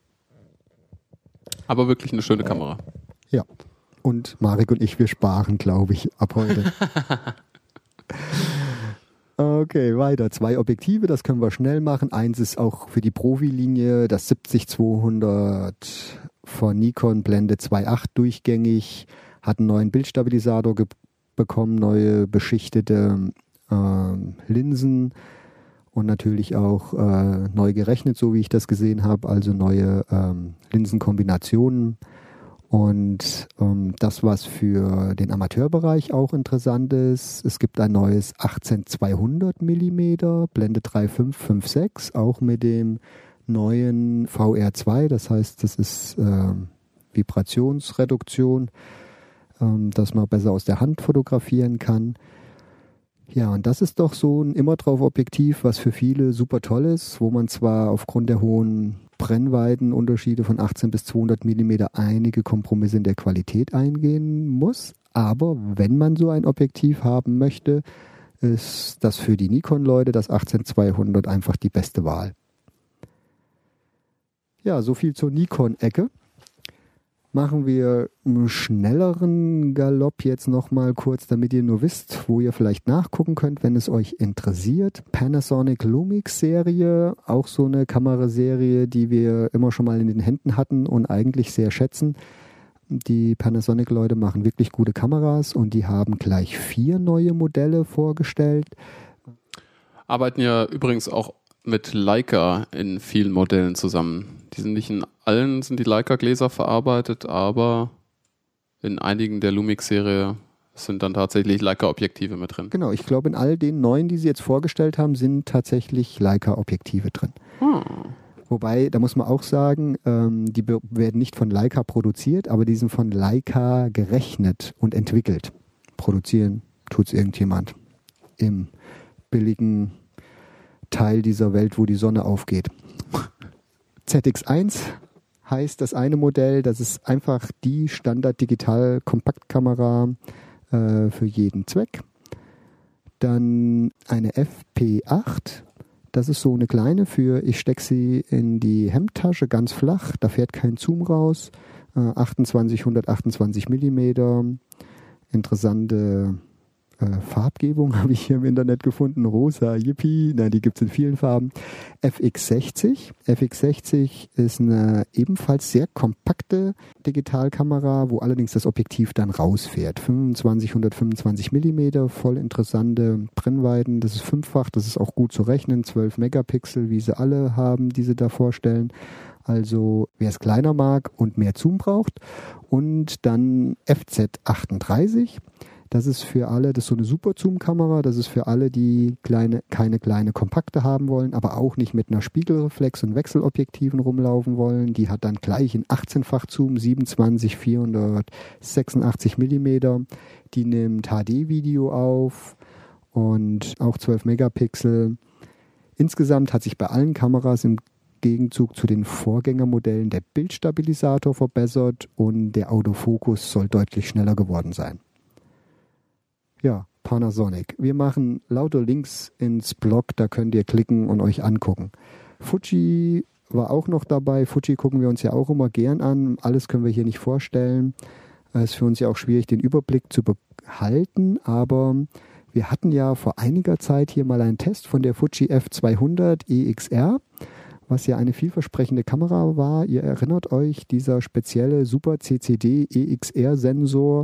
Aber wirklich eine schöne Kamera. Ja. Und Marek und ich, wir sparen, glaube ich, ab heute. Okay, weiter. 2 Objektive, das können wir schnell machen. Eins ist auch für die Profilinie, das 70-200 von Nikon, Blende 2.8 durchgängig. Hat einen neuen Bildstabilisator bekommen, neue beschichtete Linsen und natürlich auch neu gerechnet, so wie ich das gesehen habe, also neue Linsenkombinationen. Und das, was für den Amateurbereich auch interessant ist, es gibt ein neues 18-200 mm, Blende 3.5, 5.6, auch mit dem neuen VR2, das heißt, das ist Vibrationsreduktion, dass man besser aus der Hand fotografieren kann. Ja, und das ist doch so ein Immer-Drauf-Objektiv, was für viele super toll ist, wo man zwar aufgrund der hohen Brennweitenunterschiede von 18 bis 200 mm einige Kompromisse in der Qualität eingehen muss, aber wenn man so ein Objektiv haben möchte, ist das für die Nikon-Leute das 18-200 einfach die beste Wahl. Ja, so viel zur Nikon-Ecke. Machen wir einen schnelleren Galopp jetzt nochmal kurz, damit ihr nur wisst, wo ihr vielleicht nachgucken könnt, wenn es euch interessiert. Panasonic Lumix Serie, auch so eine Kameraserie, die wir immer schon mal in den Händen hatten und eigentlich sehr schätzen. Die Panasonic-Leute machen wirklich gute Kameras und die haben gleich 4 neue Modelle vorgestellt. Arbeiten ja übrigens auch mit Leica in vielen Modellen zusammen. Die sind nicht in allen sind die Leica-Gläser verarbeitet, aber in einigen der Lumix-Serie sind dann tatsächlich Leica-Objektive mit drin. Genau, ich glaube in all den neuen, die sie jetzt vorgestellt haben, sind tatsächlich Leica-Objektive drin. Wobei, da muss man auch sagen, die werden nicht von Leica produziert, aber die sind von Leica gerechnet und entwickelt. Produzieren tut es irgendjemand im billigen Teil dieser Welt, wo die Sonne aufgeht. ZX1 heißt das eine Modell, das ist einfach die Standard-Digital-Kompaktkamera für jeden Zweck. Dann eine FP8, das ist so eine kleine für, ich stecke sie in die Hemdtasche ganz flach, da fährt kein Zoom raus, 128 mm, interessante Farbgebung habe ich hier im Internet gefunden, rosa, yippie, na, die gibt es in vielen Farben. FX60. FX60 ist eine ebenfalls sehr kompakte Digitalkamera, wo allerdings das Objektiv dann rausfährt. 125 mm, voll interessante Brennweiten, das ist 5-fach, das ist auch gut zu rechnen, 12 Megapixel, wie sie alle haben, die sie da vorstellen. Also wer es kleiner mag und mehr Zoom braucht. Und dann FZ38. Das ist für alle, das ist so eine Super-Zoom-Kamera, das ist für alle, die keine kleine kompakte haben wollen, aber auch nicht mit einer Spiegelreflex und Wechselobjektiven rumlaufen wollen. Die hat dann gleich in 18-fach Zoom, 27, 486 mm. Die nimmt HD-Video auf und auch 12 Megapixel. Insgesamt hat sich bei allen Kameras im Gegenzug zu den Vorgängermodellen der Bildstabilisator verbessert und der Autofokus soll deutlich schneller geworden sein. Ja, Panasonic. Wir machen lauter Links ins Blog, da könnt ihr klicken und euch angucken. Fuji war auch noch dabei. Fuji gucken wir uns ja auch immer gern an. Alles können wir hier nicht vorstellen. Es ist für uns ja auch schwierig, den Überblick zu behalten, aber wir hatten ja vor einiger Zeit hier mal einen Test von der Fuji F200 EXR, was ja eine vielversprechende Kamera war. Ihr erinnert euch, dieser spezielle Super CCD EXR-Sensor,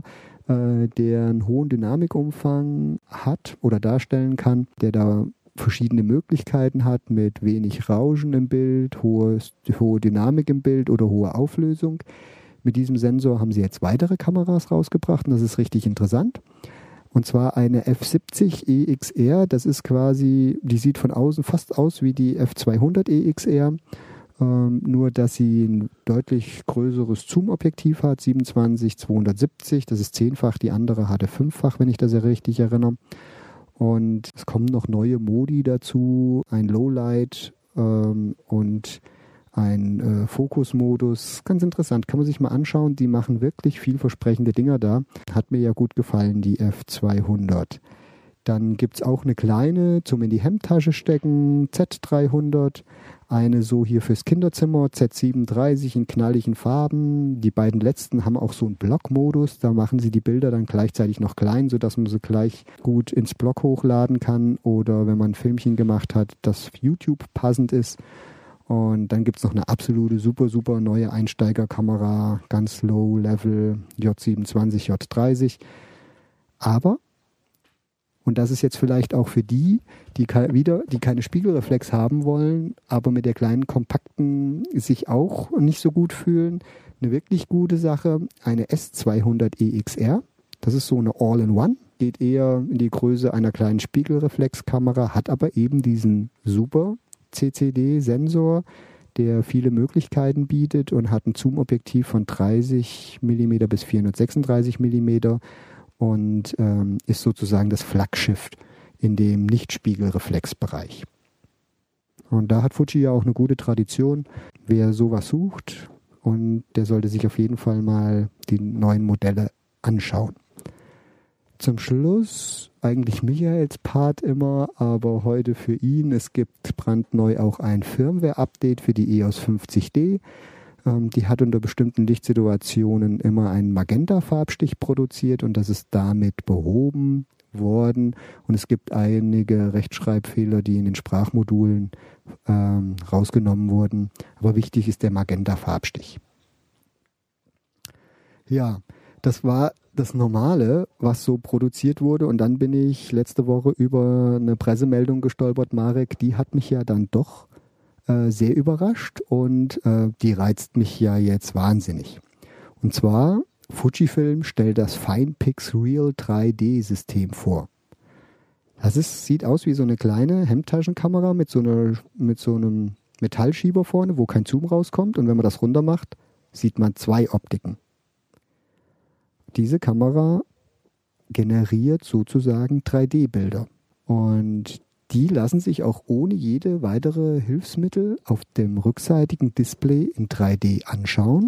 der einen hohen Dynamikumfang hat oder darstellen kann, der da verschiedene Möglichkeiten hat mit wenig Rauschen im Bild, hohe Dynamik im Bild oder hohe Auflösung. Mit diesem Sensor haben sie jetzt weitere Kameras rausgebracht und das ist richtig interessant. Und zwar eine F70 EXR, das ist quasi, die sieht von außen fast aus wie die F200 EXR, nur dass sie ein deutlich größeres Zoom-Objektiv hat, 27-270, das ist 10-fach, die andere hatte 5-fach, wenn ich das ja richtig erinnere. Und es kommen noch neue Modi dazu, ein Lowlight und ein Fokusmodus. Ganz interessant, kann man sich mal anschauen. Die machen wirklich vielversprechende Dinger da. Hat mir ja gut gefallen, die F200. Dann gibt es auch eine kleine zum in die Hemdtasche stecken, Z300. Eine so hier fürs Kinderzimmer, Z37 in knalligen Farben. Die beiden letzten haben auch so einen Block-Modus. Da machen sie die Bilder dann gleichzeitig noch klein, sodass man sie gleich gut ins Blog hochladen kann. Oder wenn man ein Filmchen gemacht hat, das für YouTube passend ist. Und dann gibt es noch eine absolute super neue Einsteigerkamera, ganz low level, J27, J30. Aber, und das ist jetzt vielleicht auch für die keine Spiegelreflex haben wollen, aber mit der kleinen kompakten sich auch nicht so gut fühlen, eine wirklich gute Sache, eine S200 EXR. Das ist so eine All-in-One, geht eher in die Größe einer kleinen Spiegelreflexkamera, hat aber eben diesen super CCD-Sensor, der viele Möglichkeiten bietet und hat ein Zoom-Objektiv von 30 mm bis 436 mm und ist sozusagen das Flaggschiff in dem Nicht-Spiegelreflexbereich. Und da hat Fuji ja auch eine gute Tradition. Wer sowas sucht, und der sollte sich auf jeden Fall mal die neuen Modelle anschauen. Zum Schluss eigentlich Michaels Part immer, aber heute für ihn. Es gibt brandneu auch ein Firmware-Update für die EOS 50D. Die hat unter bestimmten Lichtsituationen immer einen Magenta-Farbstich produziert und das ist damit behoben worden. Und es gibt einige Rechtschreibfehler, die in den Sprachmodulen rausgenommen wurden. Aber wichtig ist der Magenta-Farbstich. Ja, das war das Normale, was so produziert wurde. Und dann bin ich letzte Woche über eine Pressemeldung gestolpert, Marek, die hat mich ja dann doch sehr überrascht und die reizt mich ja jetzt wahnsinnig. Und zwar, Fujifilm stellt das FinePix Real 3D-System vor. Sieht aus wie so eine kleine Hemdtaschenkamera mit so einem Metallschieber vorne, wo kein Zoom rauskommt. Und wenn man das runter macht, sieht man zwei Optiken. Diese Kamera generiert sozusagen 3D-Bilder. Und die lassen sich auch ohne jede weitere Hilfsmittel auf dem rückseitigen Display in 3D anschauen.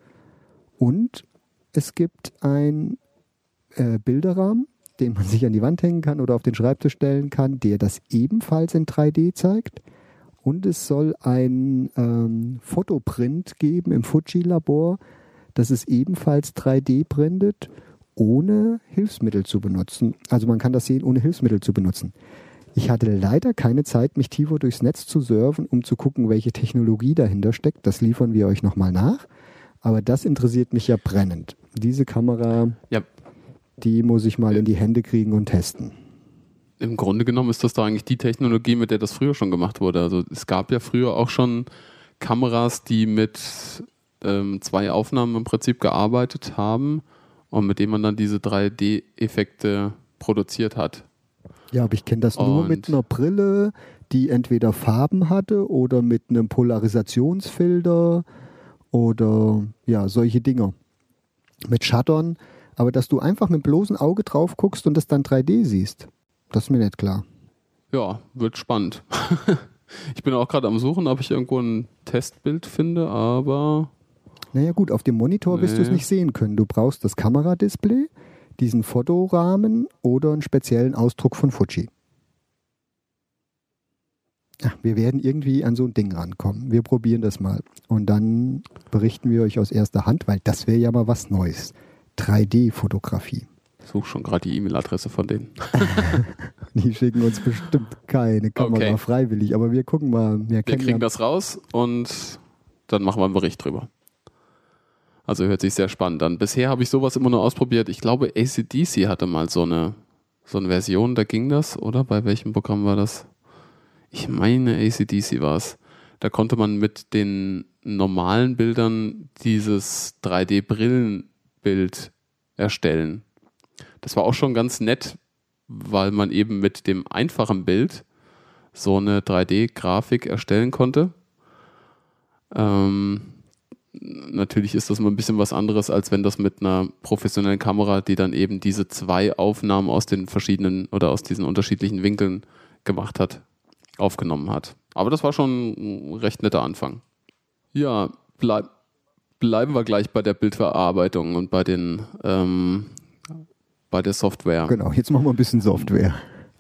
Und es gibt einen Bilderrahmen, den man sich an die Wand hängen kann oder auf den Schreibtisch stellen kann, der das ebenfalls in 3D zeigt. Und es soll ein Fotoprint geben im Fuji-Labor, das es ebenfalls 3D printet, ohne Hilfsmittel zu benutzen. Also man kann das sehen, ohne Hilfsmittel zu benutzen. Ich hatte leider keine Zeit, mich tiefer durchs Netz zu surfen, um zu gucken, welche Technologie dahinter steckt. Das liefern wir euch nochmal nach. Aber das interessiert mich ja brennend. Diese Kamera, die muss ich mal in die Hände kriegen und testen. Im Grunde genommen ist das da eigentlich die Technologie, mit der das früher schon gemacht wurde. Also es gab ja früher auch schon Kameras, die mit 2 Aufnahmen im Prinzip gearbeitet haben und mit denen man dann diese 3D-Effekte produziert hat. Ja, aber ich kenne das nur mit einer Brille, die entweder Farben hatte oder mit einem Polarisationsfilter oder ja, solche Dinger. Mit Shuttern, aber dass du einfach mit dem bloßen Auge drauf guckst und das dann 3D siehst, das ist mir nicht klar. Ja, wird spannend. Ich bin auch gerade am Suchen, ob ich irgendwo ein Testbild finde, aber... Naja gut, auf dem Monitor wirst du es nicht sehen können. Du brauchst das Kameradisplay, diesen Fotorahmen oder einen speziellen Ausdruck von Fuji. Ja, wir werden irgendwie an so ein Ding rankommen. Wir probieren das mal. Und dann berichten wir euch aus erster Hand, weil das wäre ja mal was Neues. 3D-Fotografie. Ich suche schon gerade die E-Mail-Adresse von denen. Die schicken uns bestimmt keine Kamera freiwillig, aber wir gucken mal. Wir kriegen das raus und dann machen wir einen Bericht drüber. Also hört sich sehr spannend an. Bisher habe ich sowas immer nur ausprobiert. Ich glaube, AC/DC hatte mal so eine Version, da ging das, oder? Bei welchem Programm war das? Ich meine, AC/DC war es. Da konnte man mit den normalen Bildern dieses 3D-Brillenbild erstellen. Das war auch schon ganz nett, weil man eben mit dem einfachen Bild so eine 3D-Grafik erstellen konnte. Natürlich ist das mal ein bisschen was anderes, als wenn das mit einer professionellen Kamera, die dann eben diese 2 Aufnahmen aus den verschiedenen oder aus diesen unterschiedlichen Winkeln gemacht hat, aufgenommen hat. Aber das war schon ein recht netter Anfang. Ja, bleiben wir gleich bei der Bildverarbeitung und bei der Software. Genau, jetzt machen wir ein bisschen Software.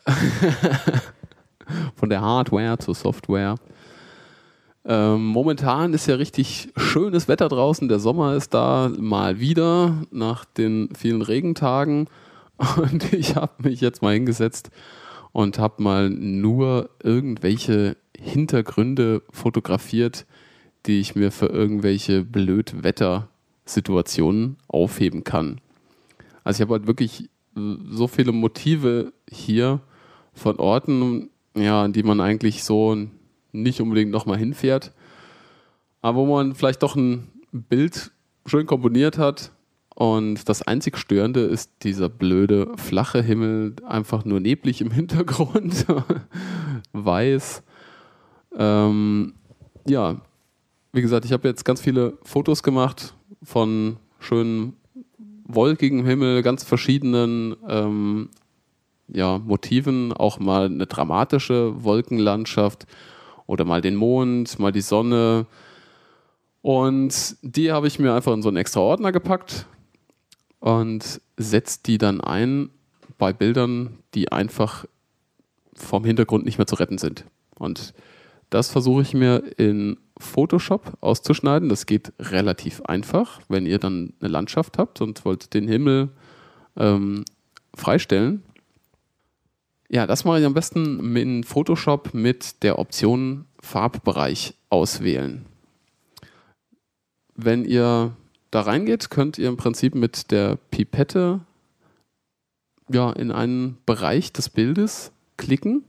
Von der Hardware zur Software. Momentan ist ja richtig schönes Wetter draußen. Der Sommer ist da mal wieder nach den vielen Regentagen. Und ich habe mich jetzt mal hingesetzt und habe mal nur irgendwelche Hintergründe fotografiert, die ich mir für irgendwelche Blödwetter-Situationen aufheben kann. Also ich habe halt wirklich so viele Motive hier von Orten, ja, an die man eigentlich so nicht unbedingt nochmal hinfährt, aber wo man vielleicht doch ein Bild schön komponiert hat. Und das einzig Störende ist dieser blöde, flache Himmel, einfach nur neblig im Hintergrund, weiß. Ja, wie gesagt, ich habe jetzt ganz viele Fotos gemacht von schönen wolkigem Himmel, ganz verschiedenen Motiven, auch mal eine dramatische Wolkenlandschaft oder mal den Mond, mal die Sonne. Und die habe ich mir einfach in so einen extra Ordner gepackt und setze die dann ein bei Bildern, die einfach vom Hintergrund nicht mehr zu retten sind. Und das versuche ich mir in Photoshop auszuschneiden. Das geht relativ einfach, wenn ihr dann eine Landschaft habt und wollt den Himmel freistellen. Ja, das mache ich am besten in Photoshop mit der Option Farbbereich auswählen. Wenn ihr da reingeht, könnt ihr im Prinzip mit der Pipette in einen Bereich des Bildes klicken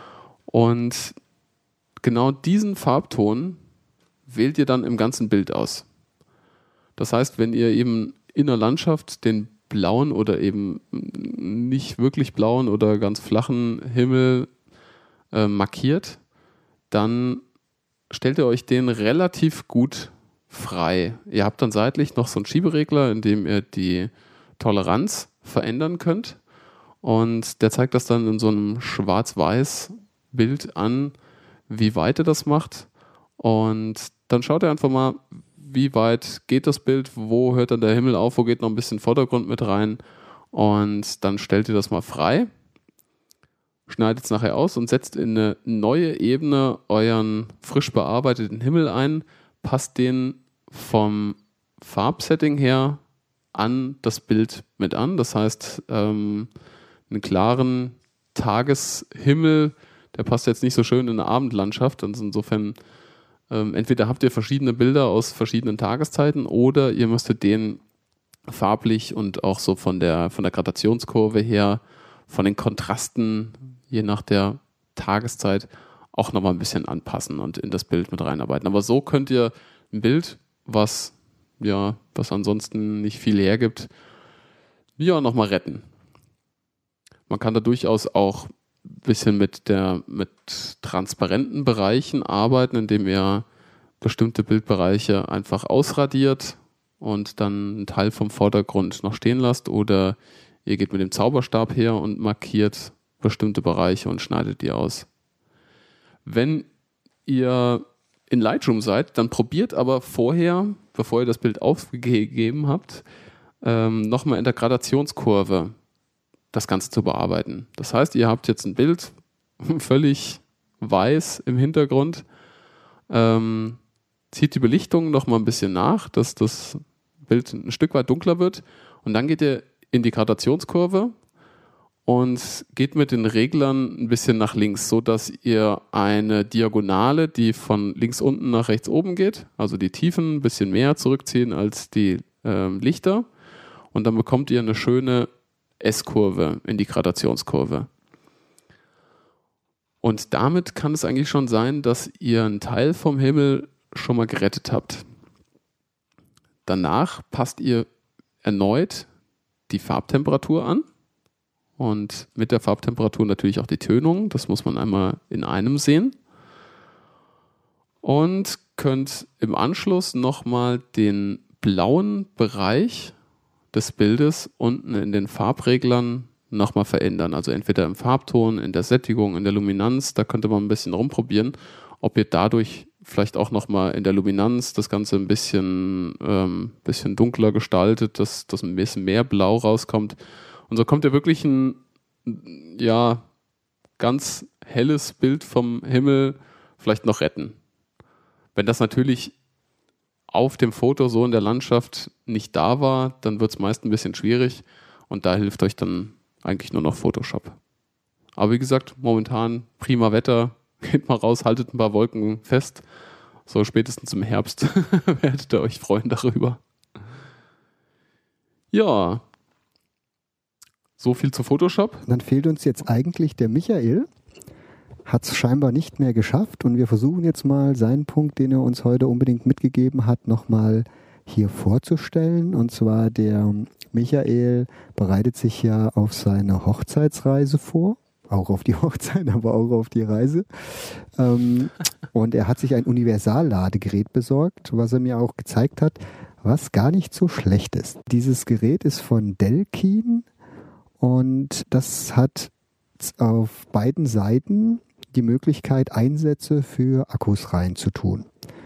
und genau diesen Farbton wählt ihr dann im ganzen Bild aus. Das heißt, wenn ihr eben in der Landschaft den blauen oder eben nicht wirklich blauen oder ganz flachen Himmel markiert, dann stellt ihr euch den relativ gut frei. Ihr habt dann seitlich noch so einen Schieberegler, in dem ihr die Toleranz verändern könnt und der zeigt das dann in so einem schwarz-weiß Bild an, wie weit ihr das macht und dann schaut ihr einfach mal, wie weit geht das Bild, wo hört dann der Himmel auf, wo geht noch ein bisschen Vordergrund mit rein und dann stellt ihr das mal frei, schneidet es nachher aus und setzt in eine neue Ebene euren frisch bearbeiteten Himmel ein, passt den vom Farbsetting her an das Bild mit an. Das heißt, einen klaren Tageshimmel, der passt jetzt nicht so schön in eine Abendlandschaft. Und insofern, entweder habt ihr verschiedene Bilder aus verschiedenen Tageszeiten oder ihr müsstet den farblich und auch so von der Gradationskurve her, von den Kontrasten, je nach der Tageszeit, auch nochmal ein bisschen anpassen und in das Bild mit reinarbeiten. Aber so könnt ihr ein Bild, was ansonsten nicht viel hergibt, nochmal retten. Man kann da durchaus auch ein bisschen mit transparenten Bereichen arbeiten, indem ihr bestimmte Bildbereiche einfach ausradiert und dann einen Teil vom Vordergrund noch stehen lasst oder ihr geht mit dem Zauberstab her und markiert bestimmte Bereiche und schneidet die aus. Wenn ihr in Lightroom seid, dann probiert aber vorher, bevor ihr das Bild aufgegeben habt, nochmal in der Gradationskurve das Ganze zu bearbeiten. Das heißt, ihr habt jetzt ein Bild, völlig weiß im Hintergrund, zieht die Belichtung nochmal ein bisschen nach, dass das Bild ein Stück weit dunkler wird und dann geht ihr in die Gradationskurve und geht mit den Reglern ein bisschen nach links, so dass ihr eine Diagonale, die von links unten nach rechts oben geht, also die Tiefen ein bisschen mehr zurückziehen als die Lichter und dann bekommt ihr eine schöne S-Kurve in die Gradationskurve. Und damit kann es eigentlich schon sein, dass ihr einen Teil vom Himmel schon mal gerettet habt. Danach passt ihr erneut die Farbtemperatur an und mit der Farbtemperatur natürlich auch die Tönung. Das muss man einmal in einem sehen. Und könnt im Anschluss nochmal den blauen Bereich des Bildes unten in den Farbreglern nochmal verändern. Also entweder im Farbton, in der Sättigung, in der Luminanz. Da könnte man ein bisschen rumprobieren, ob ihr dadurch vielleicht auch nochmal in der Luminanz das Ganze ein bisschen dunkler gestaltet, dass ein bisschen mehr Blau rauskommt. Und so kommt ihr wirklich ein ganz helles Bild vom Himmel vielleicht noch retten. Wenn das natürlich auf dem Foto so in der Landschaft nicht da war, dann wird es meist ein bisschen schwierig und da hilft euch dann eigentlich nur noch Photoshop. Aber wie gesagt, momentan prima Wetter, geht mal raus, haltet ein paar Wolken fest, so spätestens im Herbst werdet ihr euch freuen darüber. Ja, so viel zu Photoshop. Dann fehlt uns jetzt eigentlich der Michael. Hat es scheinbar nicht mehr geschafft und wir versuchen jetzt mal seinen Punkt, den er uns heute unbedingt mitgegeben hat, nochmal hier vorzustellen. Und zwar der Michael bereitet sich ja auf seine Hochzeitsreise vor, auch auf die Hochzeit, aber auch auf die Reise. Und er hat sich ein Universalladegerät besorgt, was er mir auch gezeigt hat, was gar nicht so schlecht ist. Dieses Gerät ist von Delkin und das hat auf beiden Seiten die Möglichkeit, Einsätze für Akkus reinzutun.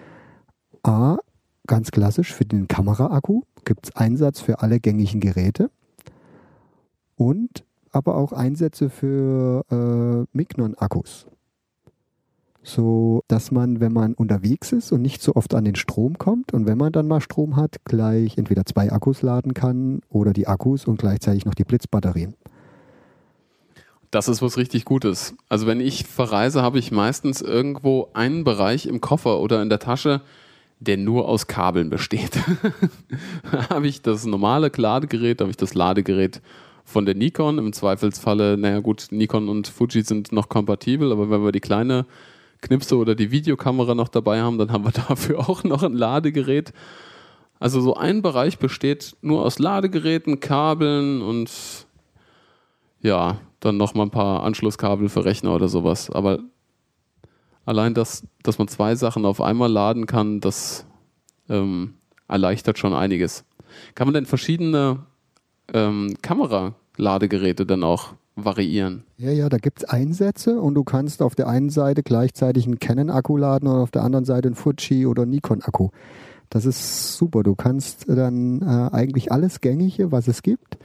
A, ganz klassisch für den Kameraakku gibt es Einsatz für alle gängigen Geräte und aber auch Einsätze für Mignon-Akkus. So, dass man, wenn man unterwegs ist und nicht so oft an den Strom kommt und wenn man dann mal Strom hat, gleich entweder 2 Akkus laden kann oder die Akkus und gleichzeitig noch die Blitzbatterien. Das ist was richtig Gutes. Also wenn ich verreise, habe ich meistens irgendwo einen Bereich im Koffer oder in der Tasche, der nur aus Kabeln besteht. Da habe ich das normale Ladegerät, da habe ich das Ladegerät von der Nikon. Im Zweifelsfalle, naja gut, Nikon und Fuji sind noch kompatibel, aber wenn wir die kleine Knipse oder die Videokamera noch dabei haben, dann haben wir dafür auch noch ein Ladegerät. Also so ein Bereich besteht nur aus Ladegeräten, Kabeln und ja, dann noch mal ein paar Anschlusskabel für Rechner oder sowas. Aber allein dass man 2 Sachen auf einmal laden kann, das erleichtert schon einiges. Kann man denn verschiedene Kameraladegeräte dann auch variieren? Ja, da gibt es Einsätze und du kannst auf der einen Seite gleichzeitig einen Canon-Akku laden und auf der anderen Seite einen Fuji- oder Nikon-Akku. Das ist super. Du kannst dann eigentlich alles Gängige, was es gibt,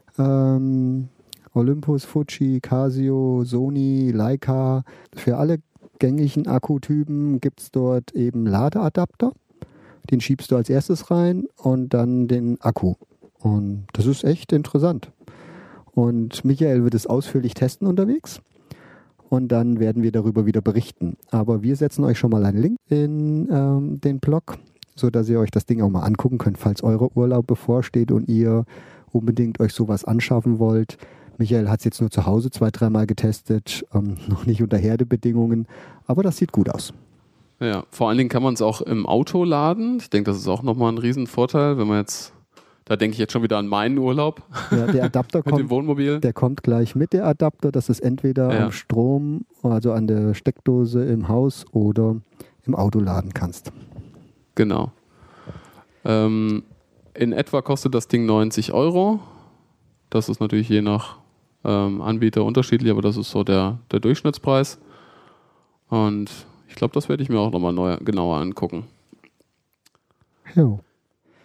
Olympus, Fuji, Casio, Sony, Leica. Für alle gängigen Akkutypen gibt es dort eben Ladeadapter. Den schiebst du als erstes rein und dann den Akku. Und das ist echt interessant. Und Michael wird es ausführlich testen unterwegs. Und dann werden wir darüber wieder berichten. Aber wir setzen euch schon mal einen Link in den Blog, sodass ihr euch das Ding auch mal angucken könnt, falls euer Urlaub bevorsteht und ihr unbedingt euch sowas anschaffen wollt. Michael hat es jetzt nur zu Hause 2-3 Mal getestet, noch nicht unter Herdebedingungen, aber das sieht gut aus. Ja, vor allen Dingen kann man es auch im Auto laden. Ich denke, das ist auch nochmal ein Riesenvorteil, wenn man jetzt, da denke ich jetzt schon wieder an meinen Urlaub. Ja, der Adapter mit dem Wohnmobil. Der kommt gleich mit der Adapter, dass es entweder am Strom, also an der Steckdose im Haus oder im Auto laden kannst. Genau. In etwa kostet das Ding 90 €. Das ist natürlich je nach Anbieter unterschiedlich, aber das ist so der Durchschnittspreis. Und ich glaube, das werde ich mir auch nochmal genauer angucken. Jo.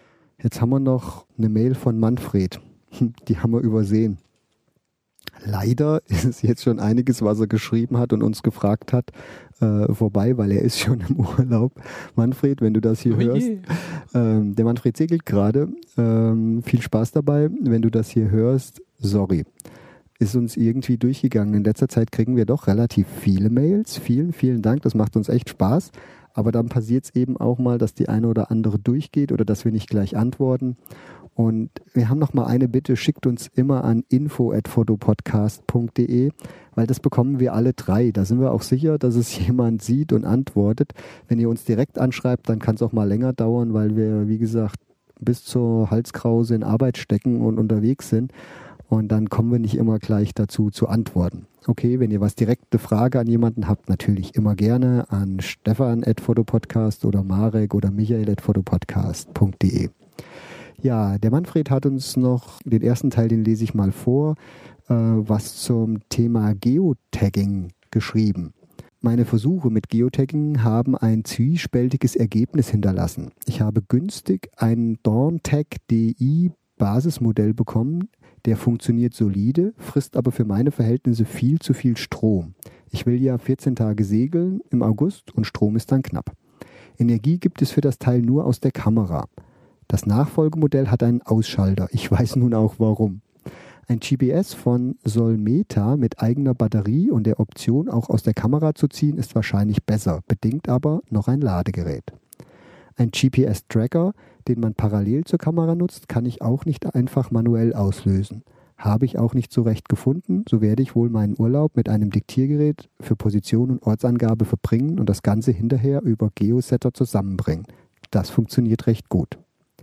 Jetzt haben wir noch eine Mail von Manfred. Die haben wir übersehen. Leider ist es jetzt schon einiges, was er geschrieben hat und uns gefragt hat, vorbei, weil er ist schon im Urlaub. Manfred, wenn du das hier hörst, der Manfred segelt gerade. Viel Spaß dabei. Wenn du das hier hörst, sorry. Ist uns irgendwie durchgegangen. In letzter Zeit kriegen wir doch relativ viele Mails. Vielen, vielen Dank. Das macht uns echt Spaß. Aber dann passiert es eben auch mal, dass die eine oder andere durchgeht oder dass wir nicht gleich antworten. Und wir haben noch mal eine Bitte, schickt uns immer an info@fotopodcast.de, weil das bekommen wir alle 3. Da sind wir auch sicher, dass es jemand sieht und antwortet. Wenn ihr uns direkt anschreibt, dann kann es auch mal länger dauern, weil wir, wie gesagt, bis zur Halskrause in Arbeit stecken und unterwegs sind. Und dann kommen wir nicht immer gleich dazu zu antworten. Okay, wenn ihr was direkte Frage an jemanden habt, natürlich immer gerne an Stefan@fotopodcast oder Marek oder Michael@fotopodcast.de. Ja, der Manfred hat uns noch den ersten Teil, den lese ich mal vor, was zum Thema Geotagging geschrieben. Meine Versuche mit Geotagging haben ein zwiespältiges Ergebnis hinterlassen. Ich habe günstig ein Dawn-Tag DI Basismodell bekommen, der funktioniert solide, frisst aber für meine Verhältnisse viel zu viel Strom. Ich will ja 14 Tage segeln im August und Strom ist dann knapp. Energie gibt es für das Teil nur aus der Kamera. Das Nachfolgemodell hat einen Ausschalter. Ich weiß nun auch warum. Ein GPS von Solmeta mit eigener Batterie und der Option auch aus der Kamera zu ziehen ist wahrscheinlich besser, bedingt aber noch ein Ladegerät. Ein GPS-Tracker, den man parallel zur Kamera nutzt, kann ich auch nicht einfach manuell auslösen. Habe ich auch nicht so recht gefunden, so werde ich wohl meinen Urlaub mit einem Diktiergerät für Position und Ortsangabe verbringen und das Ganze hinterher über Geosetter zusammenbringen. Das funktioniert recht gut.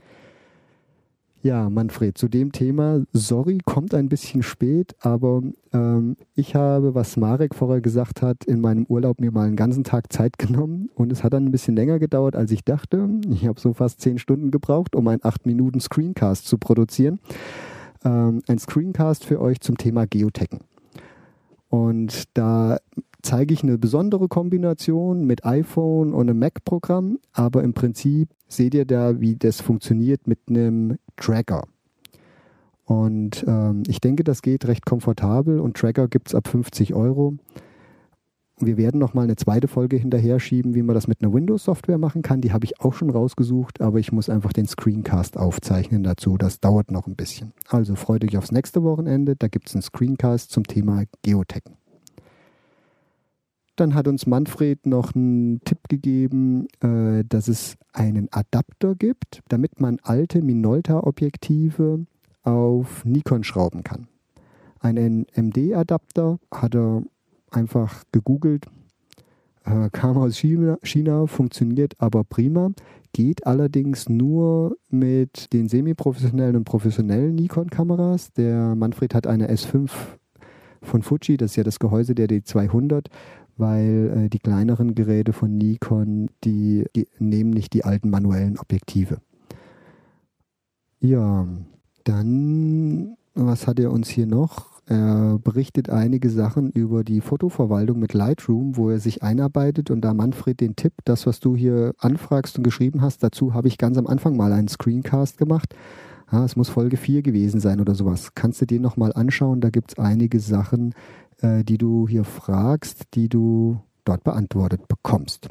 Ja, Manfred, zu dem Thema, sorry, kommt ein bisschen spät, aber ich habe, was Marek vorher gesagt hat, in meinem Urlaub mir mal einen ganzen Tag Zeit genommen und es hat dann ein bisschen länger gedauert, als ich dachte. Ich habe so fast 10 Stunden gebraucht, um einen 8 Minuten Screencast zu produzieren. Ein Screencast für euch zum Thema Geotaggen. Und da zeige ich eine besondere Kombination mit iPhone und einem Mac-Programm, aber im Prinzip seht ihr da, wie das funktioniert mit einem Tracker. Und ich denke, das geht recht komfortabel und Tracker gibt es ab 50 €. Wir werden nochmal eine zweite Folge hinterher schieben, wie man das mit einer Windows-Software machen kann. Die habe ich auch schon rausgesucht, aber ich muss einfach den Screencast aufzeichnen dazu. Das dauert noch ein bisschen. Also freut euch aufs nächste Wochenende. Da gibt es einen Screencast zum Thema Geotaggen. Dann hat uns Manfred noch einen Tipp gegeben, dass es einen Adapter gibt, damit man alte Minolta-Objektive auf Nikon schrauben kann. Einen MD-Adapter hat er einfach gegoogelt, kam aus China, funktioniert aber prima, geht allerdings nur mit den semi-professionellen und professionellen Nikon-Kameras. Der Manfred hat eine S5 von Fuji, das ist ja das Gehäuse der D200, weil die kleineren Geräte von Nikon, die nehmen nicht die alten manuellen Objektive. Ja, dann, was hat er uns hier noch? Er berichtet einige Sachen über die Fotoverwaltung mit Lightroom, wo er sich einarbeitet und da Manfred den Tipp, das was du hier anfragst und geschrieben hast, dazu habe ich ganz am Anfang mal einen Screencast gemacht. Ja, es muss Folge 4 gewesen sein oder sowas. Kannst du den nochmal anschauen, da gibt es einige Sachen, die du hier fragst, die du dort beantwortet bekommst.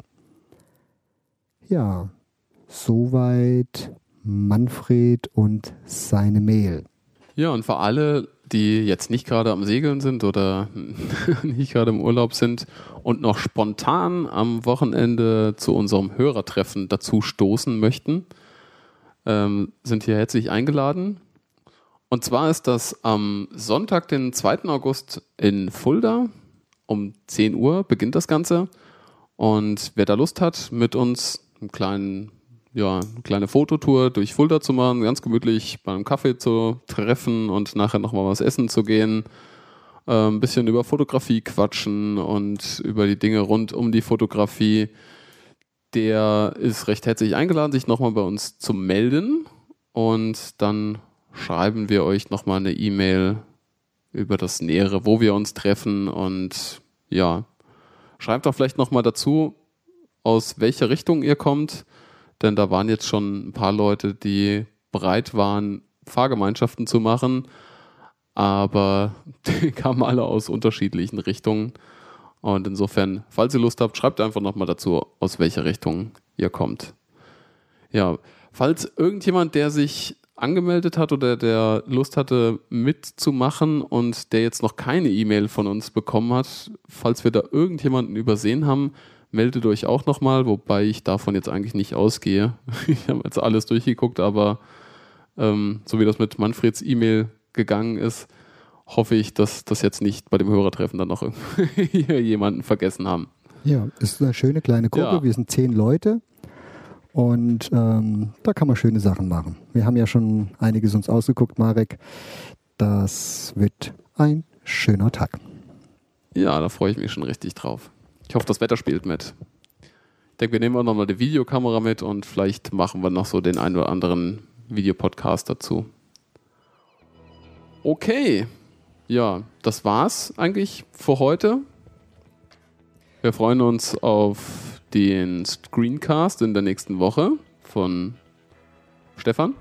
Ja, soweit Manfred und seine Mail. Ja, und für alle, die jetzt nicht gerade am Segeln sind oder nicht gerade im Urlaub sind und noch spontan am Wochenende zu unserem Hörertreffen dazu stoßen möchten, sind hier herzlich eingeladen. Und zwar ist das am Sonntag, den 2. August in Fulda. Um 10 Uhr beginnt das Ganze. Und wer da Lust hat, mit uns eine kleine Fototour durch Fulda zu machen, ganz gemütlich beim Kaffee zu treffen und nachher nochmal was essen zu gehen, ein bisschen über Fotografie quatschen und über die Dinge rund um die Fotografie, der ist recht herzlich eingeladen, sich nochmal bei uns zu melden. Und dann schreiben wir euch nochmal eine E-Mail über das Nähere, wo wir uns treffen. Und ja, schreibt doch vielleicht nochmal dazu, aus welcher Richtung ihr kommt. Denn da waren jetzt schon ein paar Leute, die bereit waren, Fahrgemeinschaften zu machen, aber die kamen alle aus unterschiedlichen Richtungen. Und insofern, falls ihr Lust habt, schreibt einfach nochmal dazu, aus welcher Richtung ihr kommt. Ja, falls irgendjemand, der sich angemeldet hat oder der Lust hatte mitzumachen und der jetzt noch keine E-Mail von uns bekommen hat, falls wir da irgendjemanden übersehen haben, meldet euch auch nochmal, wobei ich davon jetzt eigentlich nicht ausgehe. Ich habe jetzt alles durchgeguckt, aber so wie das mit Manfreds E-Mail gegangen ist, hoffe ich, dass das jetzt nicht bei dem Hörertreffen dann noch hier jemanden vergessen haben. Ja, es ist eine schöne kleine Gruppe. Ja. Wir sind 10 Leute. Und da kann man schöne Sachen machen. Wir haben ja schon einiges uns ausgeguckt, Marek. Das wird ein schöner Tag. Ja, da freue ich mich schon richtig drauf. Ich hoffe, das Wetter spielt mit. Ich denke, wir nehmen auch nochmal die Videokamera mit und vielleicht machen wir noch so den einen oder anderen Videopodcast dazu. Okay, ja, das war's eigentlich für heute. Wir freuen uns auf den Screencast in der nächsten Woche von Stefan.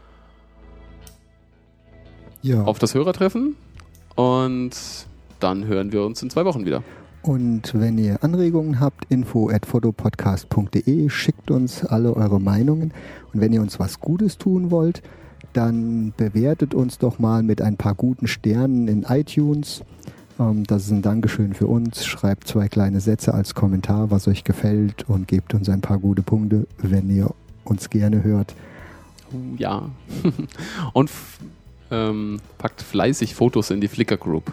Ja. Auf das Hörertreffen. Und dann hören wir uns in 2 Wochen wieder. Und wenn ihr Anregungen habt, info@fotopodcast.de, schickt uns alle eure Meinungen. Und wenn ihr uns was Gutes tun wollt, dann bewertet uns doch mal mit ein paar guten Sternen in iTunes. Das ist ein Dankeschön für uns. Schreibt 2 kleine Sätze als Kommentar, was euch gefällt, und gebt uns ein paar gute Punkte, wenn ihr uns gerne hört. Ja. Und packt fleißig Fotos in die Flickr Group.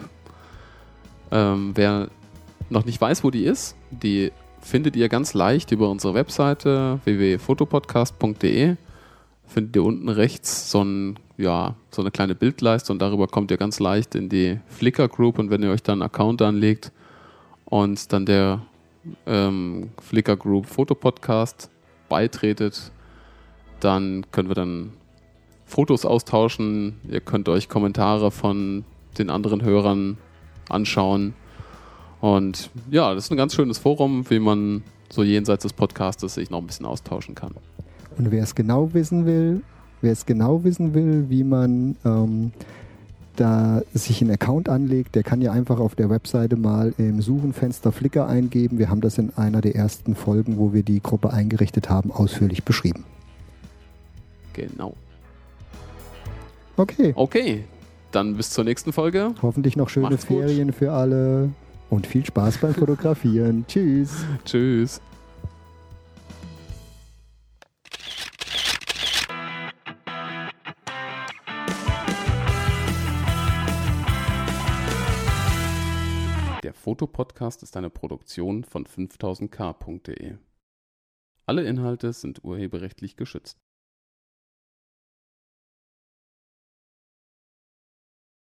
Wer noch nicht weiß, wo die ist, die findet ihr ganz leicht über unsere Webseite www.fotopodcast.de. Findet ihr unten rechts so eine kleine Bildleiste und darüber kommt ihr ganz leicht in die Flickr Group, und wenn ihr euch dann einen Account anlegt und dann der Flickr Group Fotopodcast beitretet, dann können wir dann Fotos austauschen. Ihr könnt euch Kommentare von den anderen Hörern anschauen. Und ja, das ist ein ganz schönes Forum, wie man so jenseits des Podcastes sich noch ein bisschen austauschen kann. Und wer es genau wissen will, wie man da sich einen Account anlegt, der kann ja einfach auf der Webseite mal im Suchenfenster Flickr eingeben. Wir haben das in einer der ersten Folgen, wo wir die Gruppe eingerichtet haben, ausführlich beschrieben. Genau. Okay, dann bis zur nächsten Folge. hoffentlich noch schöne Macht's gut. Ferien für alle und viel Spaß beim Fotografieren. Tschüss. Tschüss. Der Fotopodcast ist eine Produktion von 5000k.de. Alle Inhalte sind urheberrechtlich geschützt.